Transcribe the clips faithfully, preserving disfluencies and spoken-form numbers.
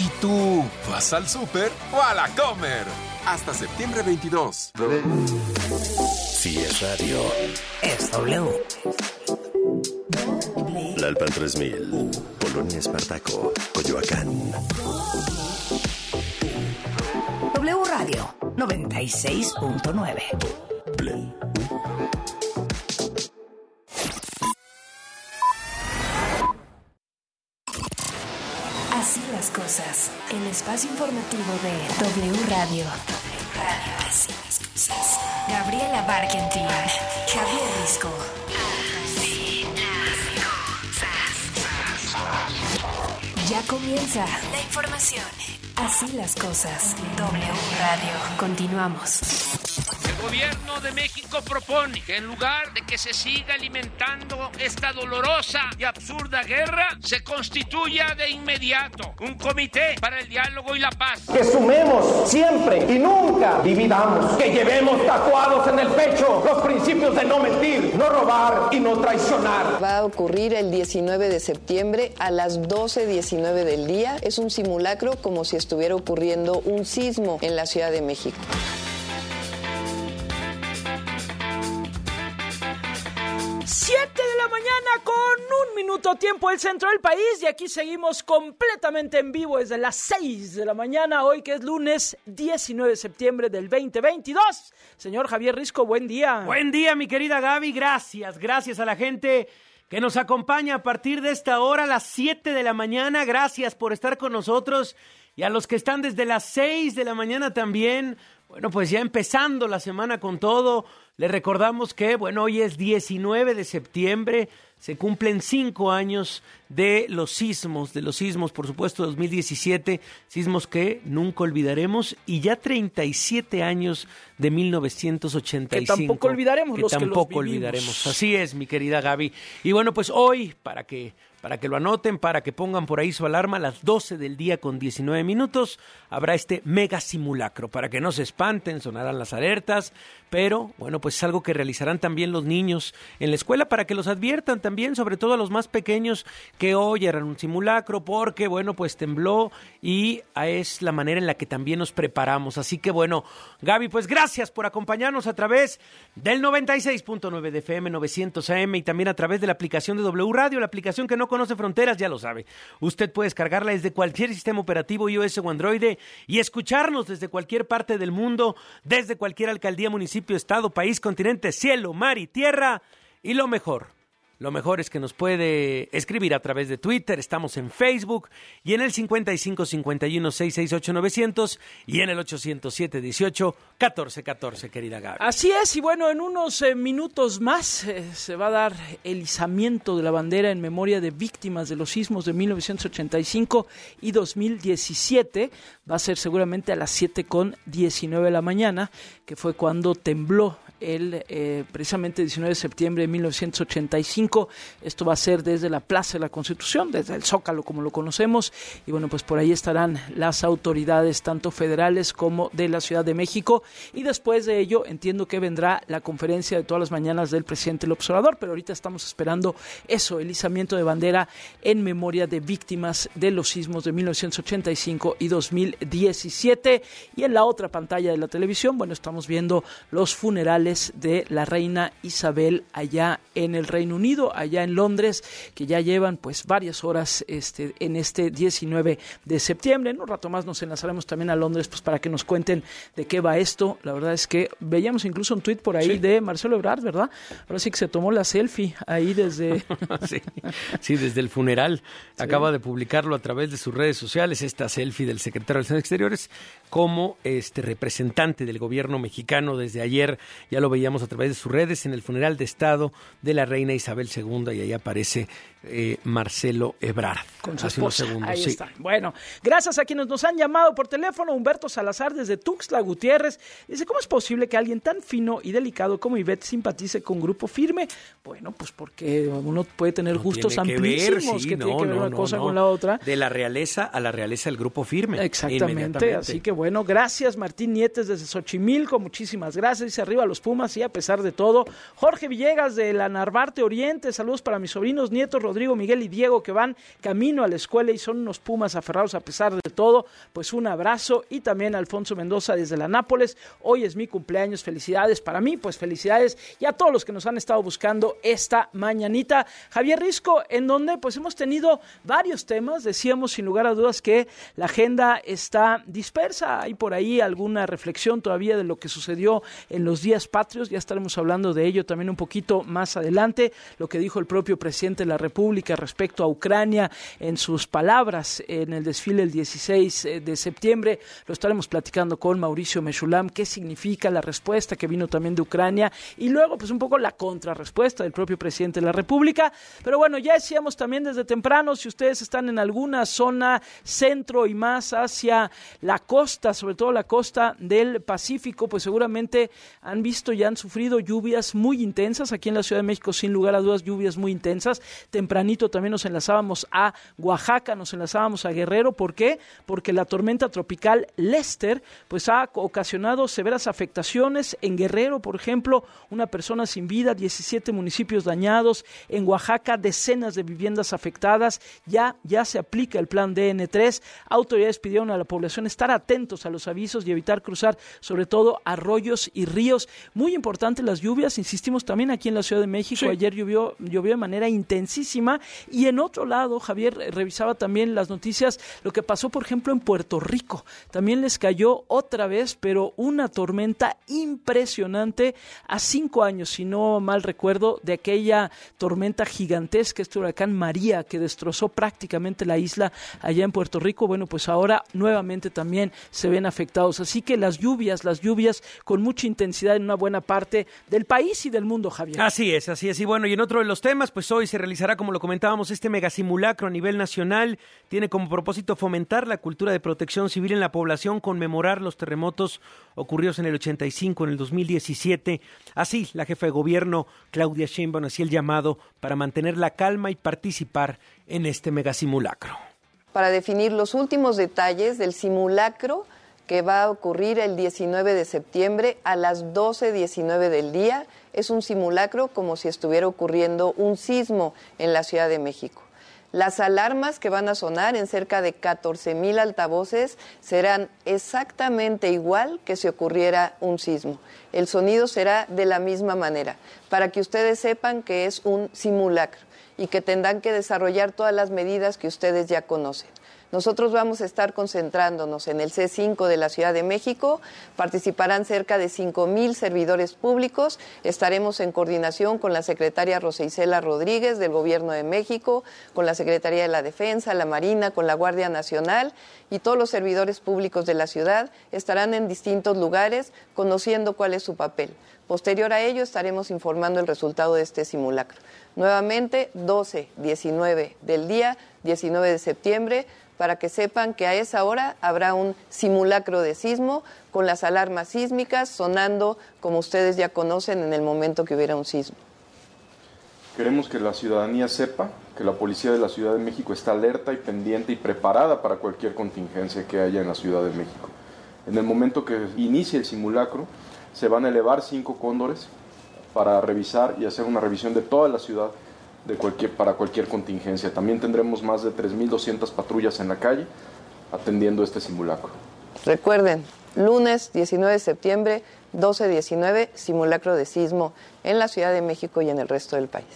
¿Y tú vas al súper o a la Comer? Hasta septiembre veintidós. Si es radio, es W. La Alpan tres mil, Polonia Espartaco, Coyoacán. W Radio noventa y seis punto nueve. Así las cosas. El espacio informativo de W Radio. W Radio. Así las cosas. Gabriela Barkentin. Javier Risco. Así las cosas. Ya comienza la información. Así las cosas. W Radio. Continuamos. El gobierno de México propone que en lugar de que se siga alimentando esta dolorosa y absurda guerra, se constituya de inmediato un comité para el diálogo y la paz. Que sumemos siempre y nunca dividamos, que llevemos tatuados en el pecho los principios de no mentir, no robar y no traicionar. Va a ocurrir el diecinueve de septiembre a las doce diecinueve del día. Es un simulacro como si estuviera ocurriendo un sismo en la Ciudad de México. siete de la mañana con un minuto tiempo el centro del país y aquí seguimos completamente en vivo desde las seis de la mañana, hoy que es lunes diecinueve de septiembre del veinte veintidós. Señor Javier Risco, buen día. Buen día, mi querida Gaby, gracias, gracias a la gente que nos acompaña a partir de esta hora, a las siete de la mañana, gracias por estar con nosotros y a los que están desde las seis de la mañana también. Bueno, pues ya empezando la semana con todo, les recordamos que, bueno, hoy es diecinueve de septiembre, se cumplen cinco años de los sismos, de los sismos, por supuesto, dos mil diecisiete, sismos que nunca olvidaremos, y ya treinta y siete años de mil novecientos ochenta y cinco. Que tampoco olvidaremos que los tampoco que los olvidaremos. Así es, mi querida Gaby. Y bueno, pues hoy, para que... Para que lo anoten, para que pongan por ahí su alarma, a las doce del día con diecinueve minutos habrá este mega simulacro. Para que no se espanten, sonarán las alertas, pero bueno, pues es algo que realizarán también los niños en la escuela para que los adviertan también, sobre todo a los más pequeños, que hoy harán un simulacro porque, bueno, pues tembló y es la manera en la que también nos preparamos. Así que bueno, Gaby, pues gracias por acompañarnos a través del noventa y seis punto nueve de F M, novecientos A M y también a través de la aplicación de W Radio, la aplicación que no conoce fronteras, ya lo sabe. Usted puede descargarla desde cualquier sistema operativo iOS o Android y escucharnos desde cualquier parte del mundo, desde cualquier alcaldía, municipio, estado, país, continente, cielo, mar y tierra. Y lo mejor, lo mejor es que nos puede escribir a través de Twitter, estamos en Facebook y en el cincuenta y cinco cincuenta y uno sesenta y seis ocho novecientos y en el ochocientos siete dieciocho catorce catorce, querida Gaby. Así es, y bueno, en unos eh, minutos más eh, se va a dar el izamiento de la bandera en memoria de víctimas de los sismos de mil novecientos ochenta y cinco y dos mil diecisiete. Va a ser seguramente a las siete con diecinueve de la mañana, que fue cuando tembló el eh, precisamente diecinueve de septiembre de mil novecientos ochenta y cinco. Esto va a ser desde la Plaza de la Constitución, desde el Zócalo como lo conocemos, y bueno, pues por ahí estarán las autoridades tanto federales como de la Ciudad de México, y después de ello entiendo que vendrá la conferencia de todas las mañanas del presidente López Obrador, pero ahorita estamos esperando eso, el izamiento de bandera en memoria de víctimas de los sismos de mil novecientos ochenta y cinco y dos mil diecisiete. Y en la otra pantalla de la televisión, bueno, estamos viendo los funerales de la reina Isabel allá en el Reino Unido, allá en Londres, que ya llevan pues varias horas este, en este diecinueve de septiembre. En un rato más nos enlazaremos también a Londres pues para que nos cuenten de qué va esto. La verdad es que veíamos incluso un tuit por ahí sí. de Marcelo Ebrard, ¿verdad? Ahora sí que se tomó la selfie ahí desde... sí, sí, desde el funeral. Sí. Acaba de publicarlo a través de sus redes sociales, esta selfie del secretario de Relaciones Exteriores como este representante del gobierno mexicano desde ayer. Ya lo veíamos a través de sus redes en el funeral de Estado de la reina Isabel segunda y ahí aparece eh, Marcelo Ebrard. Con su esposa, segundos, ahí sí. está. Bueno, gracias a quienes nos han llamado por teléfono. Humberto Salazar desde Tuxtla Gutiérrez dice, ¿cómo es posible que alguien tan fino y delicado como Ivette simpatice con Grupo Firme? Bueno, pues porque uno puede tener no gustos tiene que amplísimos, ver, sí, que no, tiene que ver no, una no, cosa no. con la otra. De la realeza a la realeza del Grupo Firme. Exactamente, así que bueno, gracias Martín Nietes desde Xochimilco, muchísimas gracias, dice arriba los Pumas y a pesar de todo. Jorge Villegas de la Narvarte Oriente, saludos para mis sobrinos, nietos, Rodrigo, Miguel y Diego, que van camino a la escuela y son unos Pumas aferrados a pesar de todo, pues un abrazo. Y también a Alfonso Mendoza desde la Nápoles, hoy es mi cumpleaños, felicidades para mí, pues felicidades y a todos los que nos han estado buscando esta mañanita. Javier Risco, en donde pues hemos tenido varios temas, decíamos sin lugar a dudas que la agenda está dispersa, hay por ahí alguna reflexión todavía de lo que sucedió en los días patrios, ya estaremos hablando de ello también un poquito más adelante, lo que dijo el propio presidente de la República respecto a Ucrania en sus palabras en el desfile el dieciséis de septiembre, lo estaremos platicando con Mauricio Meshulam, qué significa la respuesta que vino también de Ucrania y luego pues un poco la contrarrespuesta del propio presidente de la República, pero bueno, ya decíamos también desde temprano, si ustedes están en alguna zona centro y más hacia la costa, sobre todo la costa del Pacífico, pues seguramente han visto y han sufrido lluvias muy intensas, aquí en la Ciudad de México sin lugar a dudas lluvias muy intensas, tempranito también nos enlazábamos a Oaxaca, nos enlazábamos a Guerrero, ¿por qué? Porque la tormenta tropical Lester pues ha ocasionado severas afectaciones en Guerrero, por ejemplo, una persona sin vida, diecisiete municipios dañados, en Oaxaca decenas de viviendas afectadas, ya, ya se aplica el plan D N tres, autoridades pidieron a la población estar atentos a los avisos y evitar cruzar sobre todo arroyos y ríos, muy importante las lluvias, insistimos también aquí en la Ciudad de México, sí. Ayer llovió, llovió de manera intensísima y en otro lado, Javier, revisaba también las noticias, lo que pasó por ejemplo en Puerto Rico, también les cayó otra vez, pero una tormenta impresionante a cinco años, si no mal recuerdo, de aquella tormenta gigantesca, este huracán María, que destrozó prácticamente la isla allá en Puerto Rico. Bueno, pues ahora nuevamente también se ven afectados. Así que las lluvias, las lluvias con mucha intensidad en una buena parte del país y del mundo, Javier. Así es, así es. Y bueno, y en otro de los temas, pues hoy se realizará, como lo comentábamos, este megasimulacro a nivel nacional. Tiene como propósito fomentar la cultura de protección civil en la población, conmemorar los terremotos ocurridos en el ochenta y cinco, en el dos mil diecisiete. Así, la jefa de gobierno, Claudia Sheinbaum, hacía el llamado para mantener la calma y participar en este megasimulacro. Para definir los últimos detalles del simulacro que va a ocurrir el diecinueve de septiembre a las doce diecinueve del día. Es un simulacro como si estuviera ocurriendo un sismo en la Ciudad de México. Las alarmas que van a sonar en cerca de catorce mil altavoces serán exactamente igual que si ocurriera un sismo. El sonido será de la misma manera, para que ustedes sepan que es un simulacro y que tendrán que desarrollar todas las medidas que ustedes ya conocen. Nosotros vamos a estar concentrándonos en el C cinco de la Ciudad de México, participarán cerca de cinco mil servidores públicos, estaremos en coordinación con la secretaria Rosa Isela Rodríguez del Gobierno de México, con la Secretaría de la Defensa, la Marina, con la Guardia Nacional y todos los servidores públicos de la ciudad estarán en distintos lugares conociendo cuál es su papel. Posterior a ello estaremos informando el resultado de este simulacro. Nuevamente, doce diecinueve del día, diecinueve de septiembre, para que sepan que a esa hora habrá un simulacro de sismo con las alarmas sísmicas sonando como ustedes ya conocen en el momento que hubiera un sismo. Queremos que la ciudadanía sepa que la Policía de la Ciudad de México está alerta y pendiente y preparada para cualquier contingencia que haya en la Ciudad de México. En el momento que inicie el simulacro, se van a elevar cinco cóndores para revisar y hacer una revisión de toda la ciudad de cualquier, para cualquier contingencia. También tendremos más de tres mil doscientas patrullas en la calle atendiendo este simulacro. Recuerden, lunes diecinueve de septiembre, doce diecinueve, simulacro de sismo en la Ciudad de México y en el resto del país.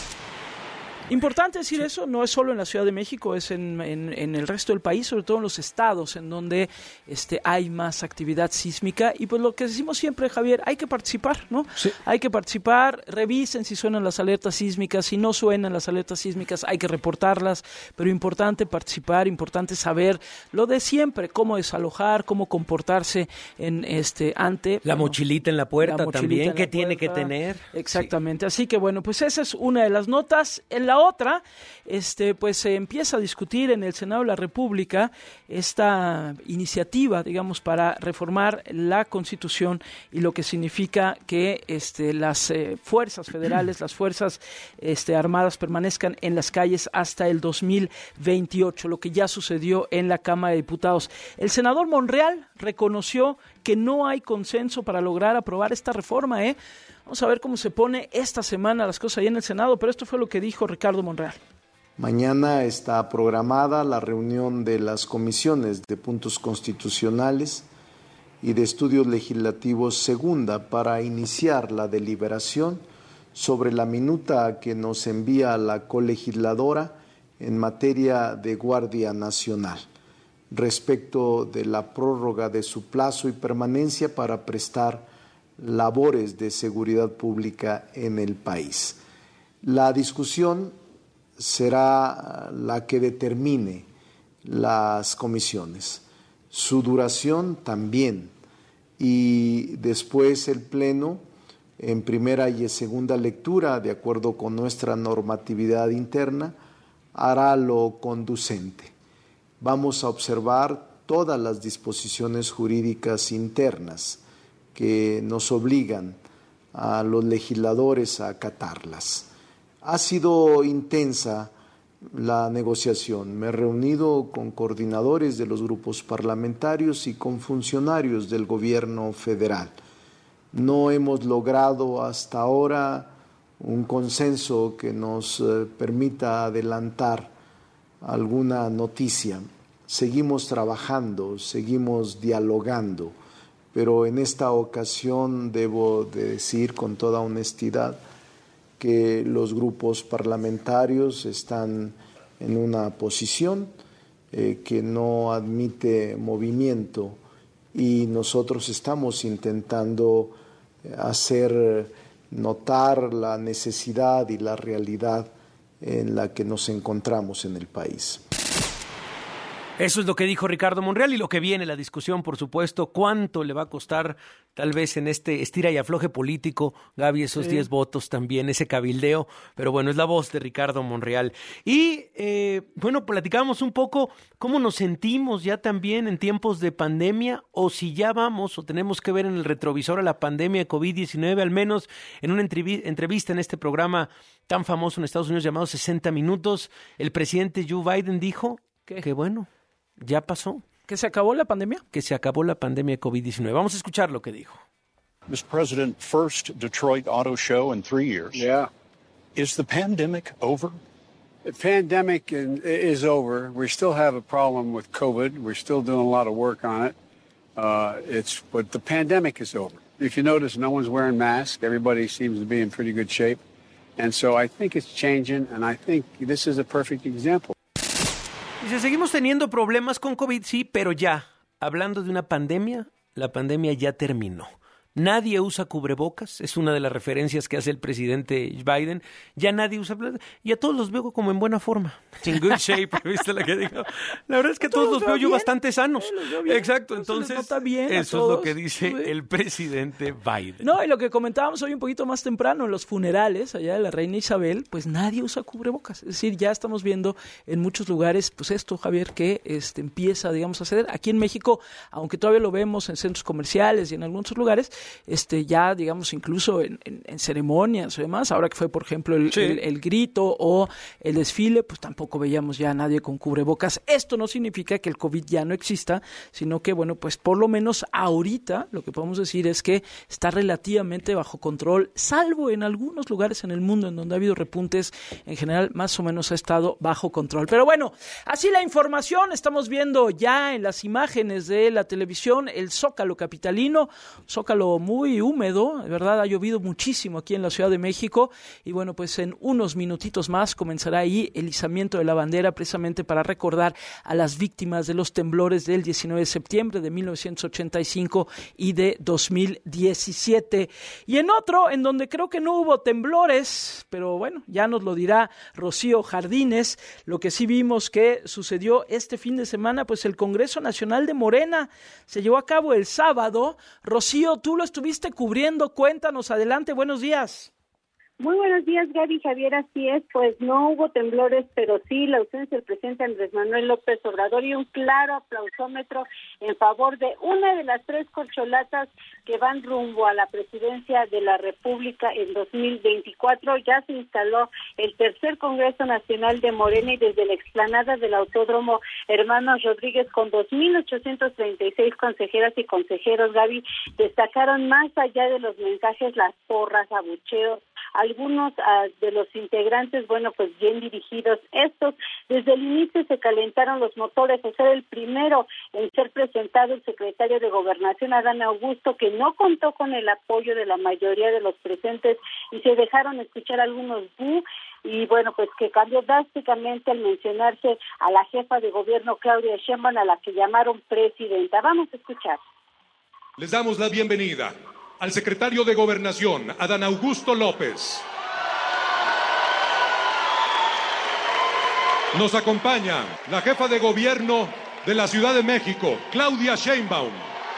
Importante decir sí. Eso, no es solo en la Ciudad de México, es en, en, en el resto del país, sobre todo en los estados en donde este, hay más actividad sísmica. Y pues lo que decimos siempre, Javier, hay que participar, ¿no? Sí. Hay que participar, revisen si suenan las alertas sísmicas, si no suenan las alertas sísmicas, hay que reportarlas, pero importante participar, importante saber lo de siempre, cómo desalojar, cómo comportarse en este ante... La bueno, mochilita en la puerta la también, que tiene que tener. Exactamente, sí. Así que bueno, pues esa es una de las notas. En la otra, este, pues se empieza a discutir en el Senado de la República esta iniciativa, digamos, para reformar la Constitución y lo que significa que este, las eh, fuerzas federales, las fuerzas este, armadas permanezcan en las calles hasta el dos mil veintiocho, lo que ya sucedió en la Cámara de Diputados. El senador Monreal reconoció que no hay consenso para lograr aprobar esta reforma, ¿eh? Vamos a ver cómo se pone esta semana las cosas ahí en el Senado, pero esto fue lo que dijo Ricardo Monreal. Mañana está programada la reunión de las comisiones de puntos constitucionales y de estudios legislativos segunda para iniciar la deliberación sobre la minuta que nos envía la colegisladora en materia de Guardia Nacional, respecto de la prórroga de su plazo y permanencia para prestar labores de seguridad pública en el país. La discusión será la que determine las comisiones, su duración también, y después el Pleno, en primera y en segunda lectura, de acuerdo con nuestra normatividad interna, hará lo conducente. Vamos a observar todas las disposiciones jurídicas internas que nos obligan a los legisladores a acatarlas. Ha sido intensa la negociación. Me he reunido con coordinadores de los grupos parlamentarios y con funcionarios del gobierno federal. No hemos logrado hasta ahora un consenso que nos eh, permita adelantar alguna noticia. Seguimos trabajando, seguimos dialogando, pero en esta ocasión debo de decir con toda honestidad que los grupos parlamentarios están en una posición eh, que no admite movimiento y nosotros estamos intentando hacer notar la necesidad y la realidad en la que nos encontramos en el país. Eso es lo que dijo Ricardo Monreal y lo que viene la discusión, por supuesto. ¿Cuánto le va a costar, tal vez en este estira y afloje político, Gaby, esos diez sí. votos también, ese cabildeo? Pero bueno, es la voz de Ricardo Monreal. Y, eh, bueno, platicábamos un poco cómo nos sentimos ya también en tiempos de pandemia, o si ya vamos o tenemos que ver en el retrovisor a la pandemia de covid diecinueve, al menos en una entrev- entrevista en este programa tan famoso en Estados Unidos llamado sesenta minutos, el presidente Joe Biden dijo ¿Qué? que, bueno, ya pasó. ¿Que se acabó la pandemia? Que se acabó la pandemia de covid diecinueve. Vamos a escuchar lo que dijo. mister President, first Detroit Auto Show in three years. Yeah. Is the pandemic over? The pandemic is over. We still have a problem with COVID. We're still doing a lot of work on it. Uh, it's but the pandemic is over. If you notice, no one's wearing masks. Everybody seems to be in pretty good shape. And so I think it's changing, and I think this is a perfect example. Dice, seguimos teniendo problemas con COVID, sí, pero ya, hablando de una pandemia, la pandemia ya terminó. Nadie usa cubrebocas, es una de las referencias que hace el presidente Biden. Ya nadie usa, y a todos los veo como en buena forma, in good shape, ¿viste la que dijo? La verdad es que a todos, todos los veo yo bastante sanos. Sí, exacto, entonces bien eso es lo que dice sí. el presidente Biden. No, y lo que comentábamos hoy un poquito más temprano en los funerales allá de la reina Isabel, pues nadie usa cubrebocas. Es decir, ya estamos viendo en muchos lugares, pues esto, Javier, que este, empieza, digamos, a ceder. Aquí en México, aunque todavía lo vemos en centros comerciales y en algunos otros lugares, este ya digamos incluso en, en, en ceremonias o demás, ahora que fue por ejemplo el, sí. el, el grito o el desfile, pues tampoco veíamos ya a nadie con cubrebocas. Esto no significa que el COVID ya no exista, sino que bueno, pues por lo menos ahorita lo que podemos decir es que está relativamente bajo control, salvo en algunos lugares en el mundo en donde ha habido repuntes. En general más o menos ha estado bajo control. Pero bueno, así la información. Estamos viendo ya en las imágenes de la televisión el Zócalo capitalino, Zócalo muy húmedo, de verdad ha llovido muchísimo aquí en la Ciudad de México y bueno, pues en unos minutitos más comenzará ahí el izamiento de la bandera precisamente para recordar a las víctimas de los temblores del diecinueve de septiembre de mil novecientos ochenta y cinco y de dos mil diecisiete. Y en otro, en donde creo que no hubo temblores, pero bueno, ya nos lo dirá Rocío Jardines, lo que sí vimos que sucedió este fin de semana, pues el Congreso Nacional de Morena se llevó a cabo el sábado. Rocío, tú lo estuviste cubriendo, cuéntanos, adelante, buenos días. Muy buenos días, Gaby, Javier, así es, pues no hubo temblores, pero sí la ausencia del presidente Andrés Manuel López Obrador y un claro aplausómetro en favor de una de las tres corcholatas que van rumbo a la presidencia de la República en dos mil veinticuatro. Ya se instaló el tercer Congreso Nacional de Morena y desde la explanada del Autódromo Hermanos Rodríguez con dos mil ochocientos treinta y seis consejeras y consejeros, Gaby, destacaron más allá de los mensajes, las porras, abucheos, algunos uh, de los integrantes, bueno, pues bien dirigidos estos. Desde el inicio se calentaron los motores, o sea, el primero en ser presentado el secretario de Gobernación, Adán Augusto, que no contó con el apoyo de la mayoría de los presentes y se dejaron escuchar algunos bu, y bueno, pues que cambió drásticamente al mencionarse a la jefa de gobierno Claudia Sheinbaum, a la que llamaron presidenta. Vamos a escuchar. Les damos la bienvenida al secretario de Gobernación, Adán Augusto López. Nos acompaña la jefa de gobierno de la Ciudad de México, Claudia Sheinbaum.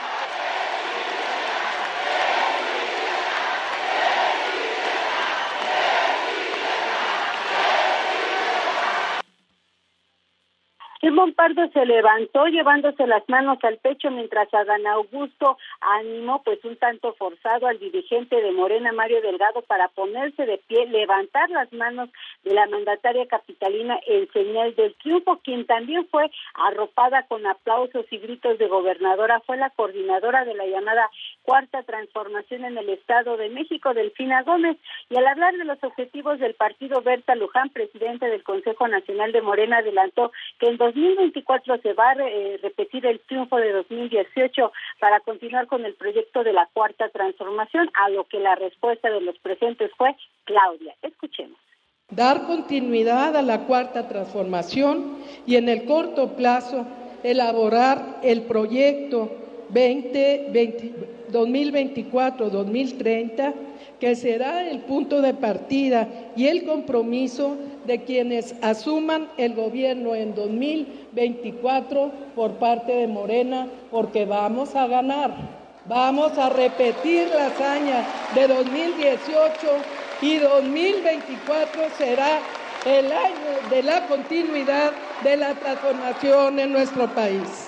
Sheinbaum Pardo se levantó llevándose las manos al pecho mientras Adán Augusto animó pues un tanto forzado al dirigente de Morena, Mario Delgado, para ponerse de pie, levantar las manos de la mandataria capitalina en señal del triunfo. Quien también fue arropada con aplausos y gritos de gobernadora fue la coordinadora de la llamada Cuarta Transformación en el Estado de México, Delfina Gómez, y al hablar de los objetivos del partido, Berta Luján, presidente del Consejo Nacional de Morena, adelantó que en dos mil veinticuatro se va a eh, repetir el triunfo de dos mil dieciocho para continuar con el proyecto de la Cuarta Transformación, a lo que la respuesta de los presentes fue Claudia. Escuchemos. Dar continuidad a la Cuarta Transformación y en el corto plazo elaborar el proyecto veinte veinte, dos mil veinticuatro dos mil treinta, que será el punto de partida y el compromiso de quienes asuman el gobierno en dos mil veinticuatro por parte de Morena, porque vamos a ganar, vamos a repetir la hazaña de dos mil dieciocho y dos mil veinticuatro será el año de la continuidad de la transformación en nuestro país.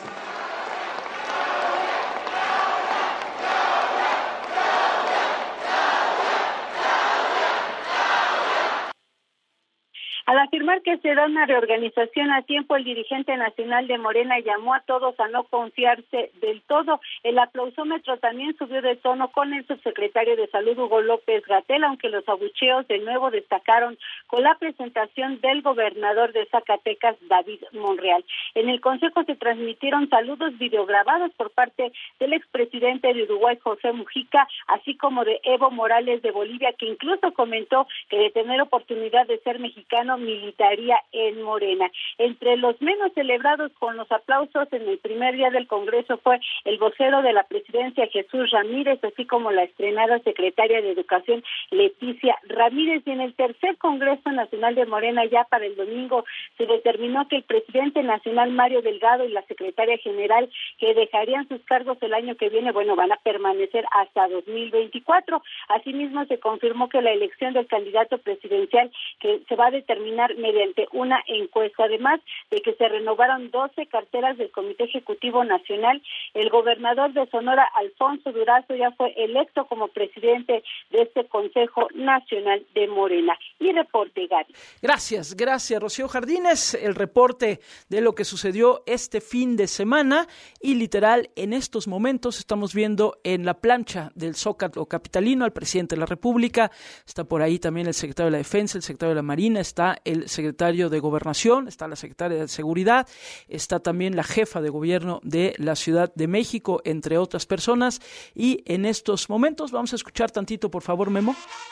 Al afirmar que se da una reorganización a tiempo, el dirigente nacional de Morena llamó a todos a no confiarse del todo. El aplausómetro también subió de tono con el subsecretario de Salud, Hugo López-Gatell, aunque los abucheos de nuevo destacaron con la presentación del gobernador de Zacatecas, David Monreal. En el Consejo se transmitieron saludos videograbados por parte del expresidente de Uruguay, José Mujica, así como de Evo Morales de Bolivia, que incluso comentó que de tener oportunidad de ser mexicano, militaría en Morena. Entre los menos celebrados con los aplausos en el primer día del Congreso fue el vocero de la presidencia, Jesús Ramírez, así como la estrenada secretaria de Educación, Leticia Ramírez. Y en el tercer Congreso Nacional de Morena, ya para el domingo, se determinó que el presidente nacional, Mario Delgado, y la secretaria general, que dejarían sus cargos el año que viene, bueno, van a permanecer hasta dos mil veinticuatro. Asimismo, se confirmó que la elección del candidato presidencial, que se va a determinar mediante una encuesta, además de que se renovaron doce carteras del Comité Ejecutivo Nacional. El gobernador de Sonora, Alfonso Durazo, ya fue electo como presidente de este Consejo Nacional de Morena. Y reporte, Gaby. Gracias, gracias, Rocío Jardines. El reporte de lo que sucedió este fin de semana, y literal en estos momentos estamos viendo en la plancha del Zócalo capitalino al presidente de la República. Está por ahí también el secretario de la Defensa, el secretario de la Marina, está el secretario de Gobernación, está la secretaria de Seguridad, está también la jefa de gobierno de la Ciudad de México, entre otras personas. Y en estos momentos vamos a escuchar tantito, por favor, Memo.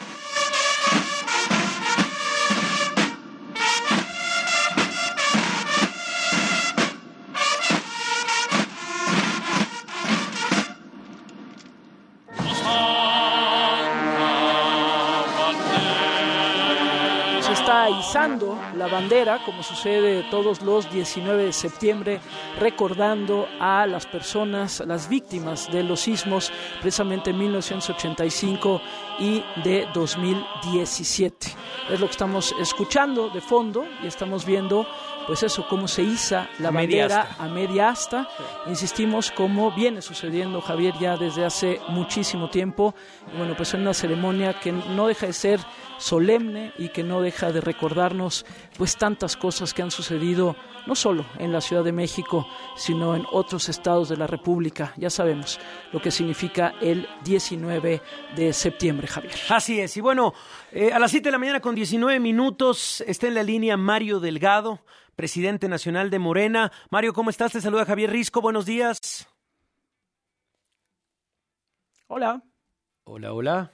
Izando la bandera, como sucede todos los diecinueve de septiembre, recordando a las personas, las víctimas de los sismos, precisamente en mil novecientos ochenta y cinco y de dos mil diecisiete. Es lo que estamos escuchando de fondo, y estamos viendo pues eso, cómo se iza la bandera a media asta. Insistimos, como viene sucediendo, Javier, ya desde hace muchísimo tiempo. Y bueno, pues en una ceremonia que no deja de ser solemne y que no deja de recordarnos pues tantas cosas que han sucedido no solo en la Ciudad de México, sino en otros estados de la República. Ya sabemos lo que significa el diecinueve de septiembre, Javier. Así es, y bueno, eh, a las siete de la mañana con diecinueve minutos está en la línea Mario Delgado, presidente nacional de Morena. Mario, ¿cómo estás? Te saluda Javier Risco, buenos días. Hola. Hola, hola.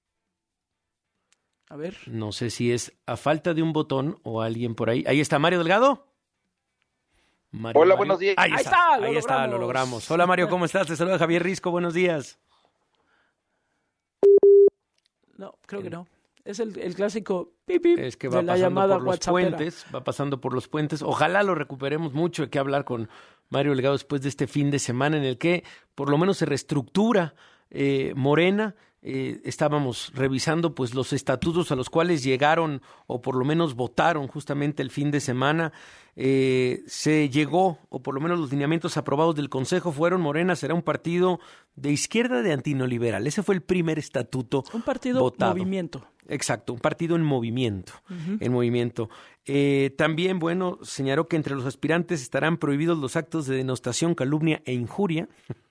A ver. No sé si es a falta de un botón o alguien por ahí. Ahí está, Mario Delgado. Mario, Hola, Mario. buenos días. Ahí, Ahí está, está, lo ahí está, logramos. lo logramos. Hola Mario, ¿cómo estás? Te saluda Javier Risco, buenos días. No, creo que no. Es el, el clásico pip, pip Es que va de la pasando llamada por los WhatsAppera. puentes, va pasando por los puentes. Ojalá lo recuperemos mucho. Hay que hablar con Mario Delgado después de este fin de semana en el que por lo menos se reestructura eh, Morena. Eh, estábamos revisando pues los estatutos a los cuales llegaron o por lo menos votaron justamente el fin de semana. Eh, se llegó, o por lo menos los lineamientos aprobados del Consejo fueron: Morena será un partido de izquierda de antinoliberal. Ese fue el primer estatuto Un partido votado. movimiento. Exacto, un partido en movimiento, Uh-huh. en movimiento. Eh, también, bueno, señaló que entre los aspirantes estarán prohibidos los actos de denostación, calumnia e injuria.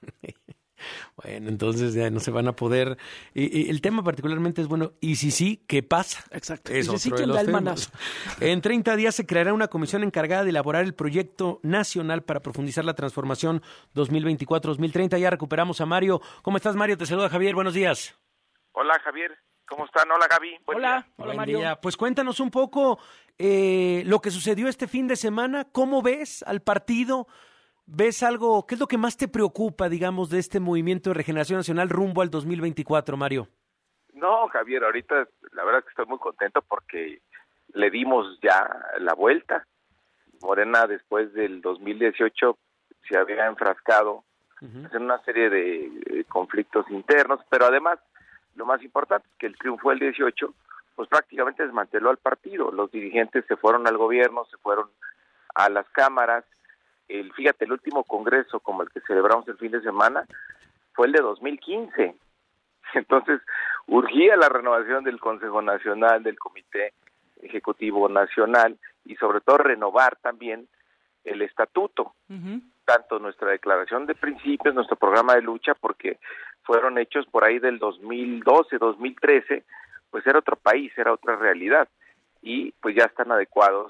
Bueno, entonces ya no se van a poder. Eh, eh, el tema particularmente es, bueno, y si sí, ¿qué pasa? Exacto. Es Y si sí, otro de ¿quién los da el temas. manazo? En treinta días se creará una comisión encargada de elaborar el proyecto nacional para profundizar la transformación dos mil veinticuatro dos mil treinta. Ya recuperamos a Mario. ¿Cómo estás, Mario? Te saluda Javier. Buenos días. Hola, Javier. ¿Cómo están? Hola, Gaby. Buen Hola, día. hola Buen Mario. día. Pues cuéntanos un poco eh, lo que sucedió este fin de semana. ¿Cómo ves al partido? ¿Ves algo? ¿Qué es lo que más te preocupa, digamos, de este movimiento de regeneración nacional rumbo al dos mil veinticuatro, Mario? No, Javier, ahorita la verdad es que estoy muy contento porque le dimos ya la vuelta. Morena, después del dos mil dieciocho, se había enfrascado uh-huh. en una serie de eh, conflictos internos, pero además, lo más importante es que el triunfo del dieciocho, pues prácticamente desmanteló al partido. Los dirigentes se fueron al gobierno, se fueron a las cámaras. El, fíjate, el último congreso como el que celebramos el fin de semana fue el de dos mil quince. Entonces, urgía la renovación del Consejo Nacional, del Comité Ejecutivo Nacional y sobre todo renovar también el estatuto, uh-huh. tanto nuestra declaración de principios, nuestro programa de lucha, porque fueron hechos por ahí del dos mil doce, dos mil trece, pues era otro país, era otra realidad y pues ya están adecuados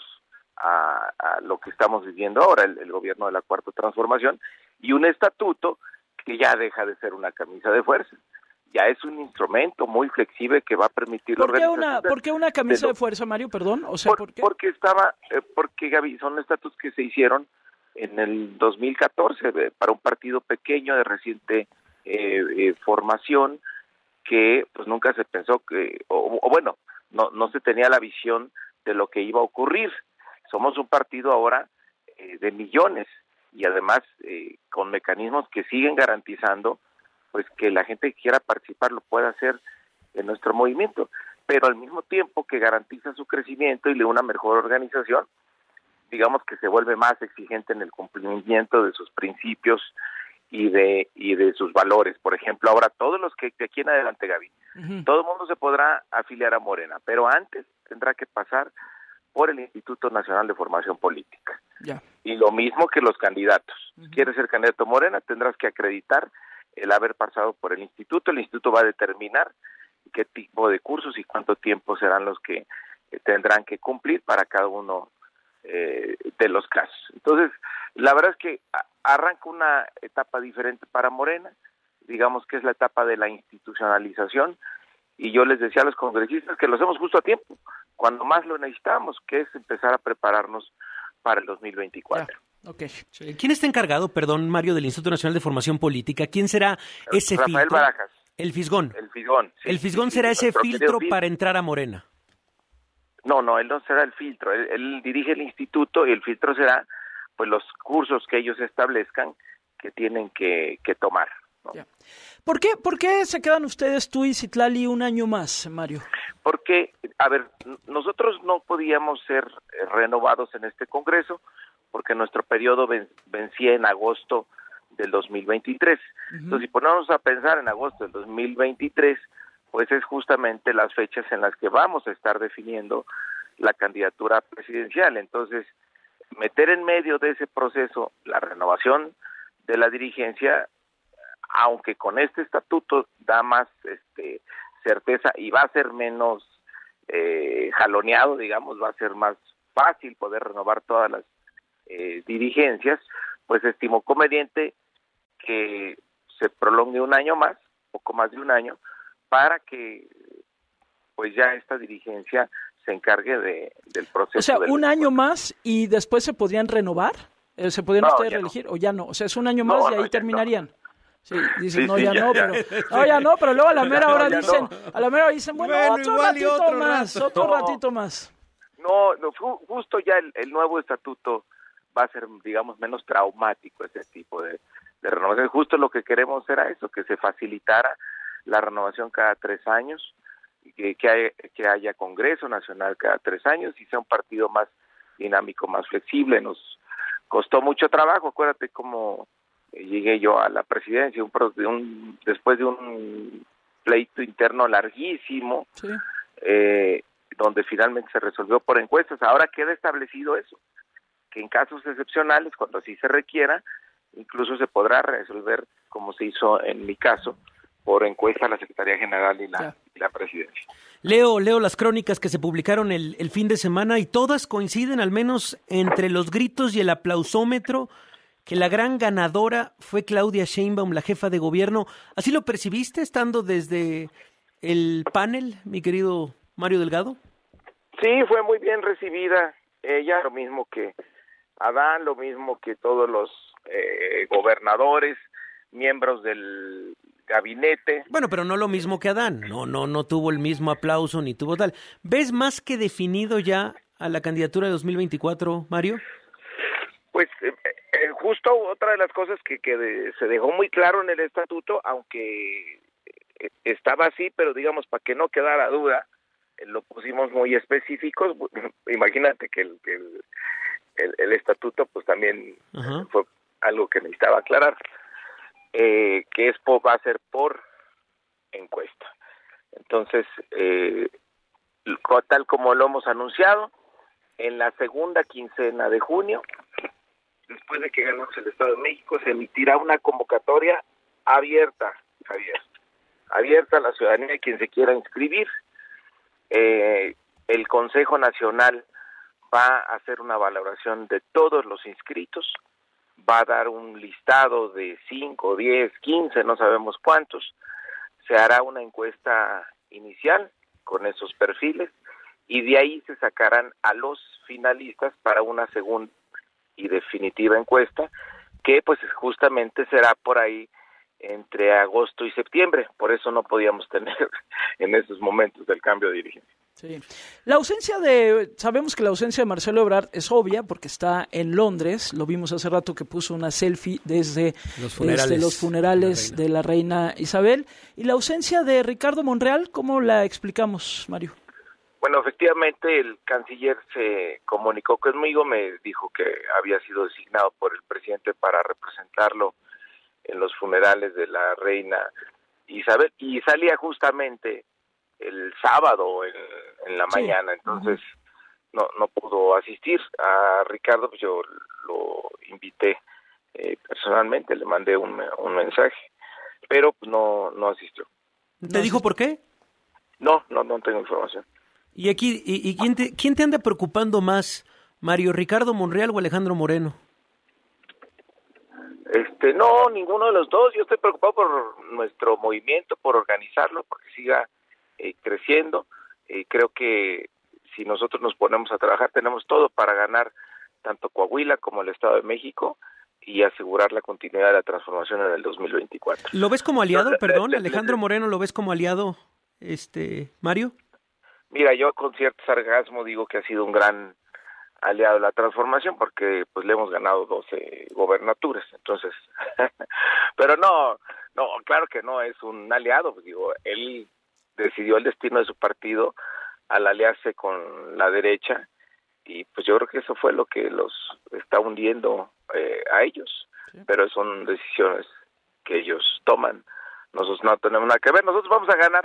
A, a lo que estamos viviendo ahora, el, el gobierno de la Cuarta Transformación, y un estatuto que ya deja de ser una camisa de fuerza, ya es un instrumento muy flexible que va a permitir... ¿Por qué una, ¿por qué una camisa de, lo, de fuerza, Mario? Perdón, o sea, por, ¿por qué? Porque estaba, eh, porque Gaby, son estatutos que se hicieron en el dos mil catorce eh, para un partido pequeño de reciente eh, eh, formación que pues nunca se pensó que, o, o bueno, no, no se tenía la visión de lo que iba a ocurrir. Somos un partido ahora eh, de millones y además eh, con mecanismos que siguen garantizando pues que la gente que quiera participar lo pueda hacer en nuestro movimiento, pero al mismo tiempo que garantiza su crecimiento y le da una mejor organización, digamos que se vuelve más exigente en el cumplimiento de sus principios y de y de sus valores. Por ejemplo, ahora todos los que de aquí en adelante, Gaby, uh-huh. todo el mundo se podrá afiliar a Morena, pero antes tendrá que pasar por el Instituto Nacional de Formación Política. Yeah. Y lo mismo que los candidatos. Uh-huh. ¿Quieres ser candidato a Morena? Tendrás que acreditar el haber pasado por el instituto. El instituto va a determinar qué tipo de cursos y cuánto tiempo serán los que eh, tendrán que cumplir para cada uno eh, de los casos. Entonces, la verdad es que a- arranca una etapa diferente para Morena, digamos que es la etapa de la institucionalización, y yo les decía a los congresistas que lo hacemos justo a tiempo, cuando más lo necesitamos, que es empezar a prepararnos para el dos mil veinticuatro. Yeah. Okay. ¿Quién está encargado, perdón, Mario, del Instituto Nacional de Formación Política? ¿Quién será ese Rafael filtro? Barajas. El Fisgón. El Fisgón. Sí, el Fisgón sí, será sí, ese filtro querido, para entrar a Morena. No, no, él no será el filtro, él, él dirige el instituto y el filtro será pues los cursos que ellos establezcan que tienen que, que tomar, ¿no? Yeah. ¿Por qué, ¿Por qué se quedan ustedes, tú y Citlali, un año más, Mario? Porque, a ver, nosotros no podíamos ser renovados en este Congreso porque nuestro periodo ven, vencía en agosto del dos mil veintitrés. Uh-huh. Entonces, si ponemos a pensar en agosto del dos mil veintitrés, pues es justamente las fechas en las que vamos a estar definiendo la candidatura presidencial. Entonces, meter en medio de ese proceso la renovación de la dirigencia, aunque con este estatuto da más este, certeza y va a ser menos eh, jaloneado, digamos, va a ser más fácil poder renovar todas las eh, dirigencias, pues estimó conveniente que se prolongue un año más, poco más de un año, para que pues ya esta dirigencia se encargue de, del proceso. O sea, del... un año más y después se podrían renovar, eh, se podrían no, ustedes no. reelegir o ya no, o sea, es un año más no, y ahí no, terminarían. No. Sí, dicen, sí, no, sí, ya, ya, no, ya. pero no, ya no, pero luego a la mera hora no, dicen, no. a la mera hora dicen, bueno, Bueno, otro igual y ratito otro más, rato. otro No. ratito más. No, no, justo ya el, el nuevo estatuto va a ser, digamos, menos traumático ese tipo de, de renovación. Justo lo que queremos era eso, que se facilitara la renovación cada tres años, que, que, haya, que haya Congreso Nacional cada tres años y sea un partido más dinámico, más flexible. Nos costó mucho trabajo, acuérdate cómo llegué yo a la presidencia, un, de un, después de un pleito interno larguísimo, sí. eh, donde finalmente se resolvió por encuestas. Ahora queda establecido eso, que en casos excepcionales, cuando así se requiera, incluso se podrá resolver, como se hizo en mi caso, por encuesta a la Secretaría General y la, y la Presidencia. Leo, leo las crónicas que se publicaron el, el fin de semana y todas coinciden, al menos entre los gritos y el aplausómetro, que la gran ganadora fue Claudia Sheinbaum, la jefa de gobierno. ¿Así lo percibiste estando desde el panel, mi querido Mario Delgado? Sí, fue muy bien recibida ella, lo mismo que Adán, lo mismo que todos los eh, gobernadores, miembros del gabinete. Bueno, pero no lo mismo que Adán, no, no, no tuvo el mismo aplauso ni tuvo tal. ¿Ves más que definido ya a la candidatura de dos mil veinticuatro, Mario? Pues eh, eh, justo otra de las cosas que, que de, se dejó muy claro en el estatuto, aunque eh, estaba así, pero digamos para que no quedara duda, eh, lo pusimos muy específicos. Imagínate que el, que el, el, el estatuto pues también uh-huh. fue algo que necesitaba aclarar, eh, que es por, va a ser por encuesta. Entonces, eh, tal como lo hemos anunciado, en la segunda quincena de junio, después de que ganamos el Estado de México, se emitirá una convocatoria abierta, Javier, abierta a la ciudadanía, quien se quiera inscribir. Eh, el Consejo Nacional va a hacer una valoración de todos los inscritos, va a dar un listado de cinco, diez, quince, no sabemos cuántos, se hará una encuesta inicial con esos perfiles y de ahí se sacarán a los finalistas para una segunda y definitiva encuesta, que pues justamente será por ahí entre agosto y septiembre, por eso no podíamos tener en esos momentos del cambio de dirigencia. Sí. La ausencia de, sabemos que la ausencia de Marcelo Ebrard es obvia porque está en Londres, lo vimos hace rato que puso una selfie desde los funerales, desde los funerales de la reina Isabel, y la ausencia de Ricardo Monreal, ¿cómo la explicamos, Mario? Bueno, efectivamente el canciller se comunicó conmigo, me dijo que había sido designado por el presidente para representarlo en los funerales de la reina Isabel, y salía justamente el sábado en, en la sí. mañana, entonces uh-huh. no no pudo asistir. A Ricardo pues yo lo invité eh, personalmente, le mandé un, un mensaje, pero pues no no asistió. ¿Te dijo por qué? No, no, no tengo información. ¿Y aquí y, y quién te quién te anda preocupando más, Mario, Ricardo Monreal o Alejandro Moreno? Este, no, ninguno de los dos. Yo estoy preocupado por nuestro movimiento, por organizarlo, porque siga eh, creciendo. Eh, creo que si nosotros nos ponemos a trabajar, tenemos todo para ganar tanto Coahuila como el Estado de México y asegurar la continuidad de la transformación en el dos mil veinticuatro. ¿Lo ves como aliado, no, perdón? le, le, Alejandro le, Moreno, ¿lo ves como aliado, este, Mario? Mira, yo con cierto sarcasmo digo que ha sido un gran aliado de la transformación porque pues le hemos ganado doce gobernaturas, entonces, pero no, no, claro que no es un aliado, pues digo, él decidió el destino de su partido al aliarse con la derecha y pues yo creo que eso fue lo que los está hundiendo eh, a ellos, sí. Pero son decisiones que ellos toman, nosotros no tenemos nada que ver, nosotros vamos a ganar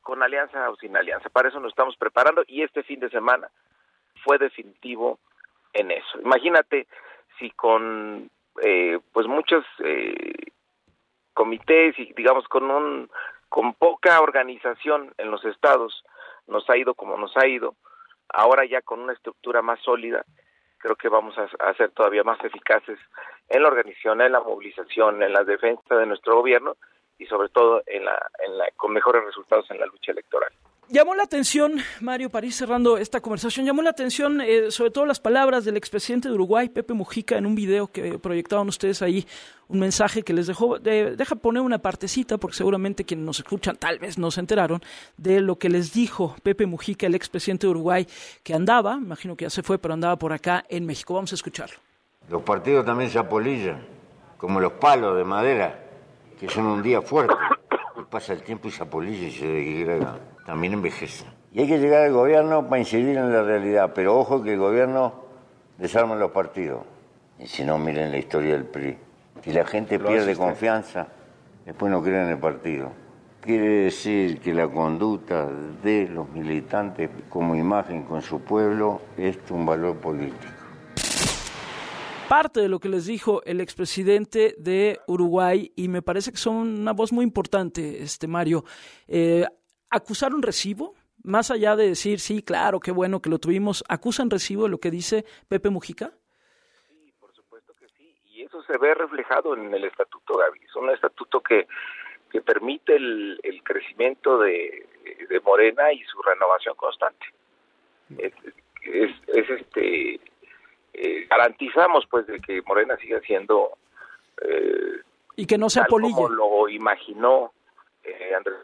con alianza o sin alianza. Para eso nos estamos preparando y este fin de semana fue definitivo en eso. Imagínate si con eh, pues muchos eh, comités y digamos con un con poca organización en los estados nos ha ido como nos ha ido, ahora ya con una estructura más sólida, creo que vamos a, a ser todavía más eficaces en la organización, en la movilización, en la defensa de nuestro gobierno y sobre todo en la, en la, con mejores resultados en la lucha electoral. Llamó la atención, Mario, para ir cerrando esta conversación, llamó la atención eh, sobre todo las palabras del expresidente de Uruguay, Pepe Mujica, en un video que proyectaban ustedes ahí, un mensaje que les dejó, de, deja poner una partecita, porque seguramente quienes nos escuchan tal vez no se enteraron, de lo que les dijo Pepe Mujica, el expresidente de Uruguay, que andaba, imagino que ya se fue, pero andaba por acá en México. Vamos a escucharlo. Los partidos también se apolillan, como los palos de madera, que son un día fuerte. Pasa el tiempo y se apolilla y se degrada. También envejece. Y hay que llegar al gobierno para incidir en la realidad, pero ojo que el gobierno desarma los partidos. Y si no, miren la historia del P R I. Si la gente Lo pierde confianza, después no cree en el partido. Quiere decir que la conducta de los militantes como imagen con su pueblo es un valor político. Parte de lo que les dijo el expresidente de Uruguay, y me parece que son una voz muy importante, este Mario, eh, ¿acusaron recibo? Más allá de decir, sí, claro, qué bueno que lo tuvimos, ¿acusan recibo de lo que dice Pepe Mujica? Sí, por supuesto que sí, y eso se ve reflejado en el estatuto, Gaby. Es un estatuto que, que permite el, el crecimiento de, de Morena y su renovación constante. Es, es, es este... Eh, garantizamos pues de que Morena siga siendo eh, y que no se apolille como lo imaginó eh, Andrés,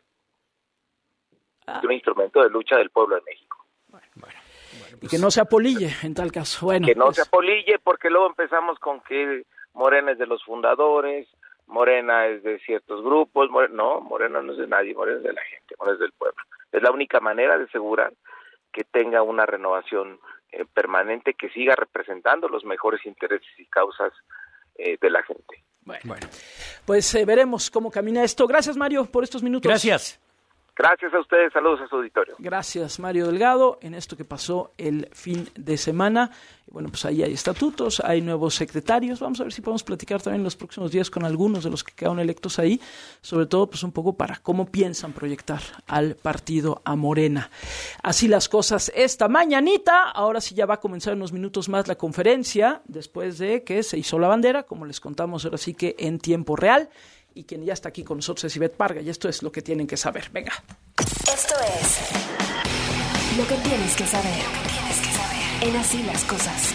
ah. un instrumento de lucha del pueblo de México. Bueno, bueno, bueno, pues, y que no se apolille en tal caso. Bueno, que no pues, se apolille porque luego empezamos con que Morena es de los fundadores, Morena es de ciertos grupos, Morena, no, Morena no es de nadie, Morena es de la gente, Morena es del pueblo. Es la única manera de asegurar que tenga una renovación Eh, permanente que siga representando los mejores intereses y causas eh, de la gente. Bueno, bueno. pues eh, veremos cómo camina esto. Gracias, Mario, por estos minutos. Gracias. Gracias a ustedes, saludos a su auditorio. Gracias, Mario Delgado, en esto que pasó el fin de semana. Bueno, pues ahí hay estatutos, hay nuevos secretarios. Vamos a ver si podemos platicar también en los próximos días con algunos de los que quedaron electos ahí, sobre todo pues un poco para cómo piensan proyectar al partido, a Morena. Así las cosas esta mañanita. Ahora sí ya va a comenzar en unos minutos más la conferencia, después de que se hizo la bandera, como les contamos ahora sí que en tiempo real. Y quien ya está aquí con nosotros es Ivette Parga, y esto es lo que tienen que saber. Venga. Esto es lo que tienes que saber. Lo que tienes que saber. En Así las Cosas.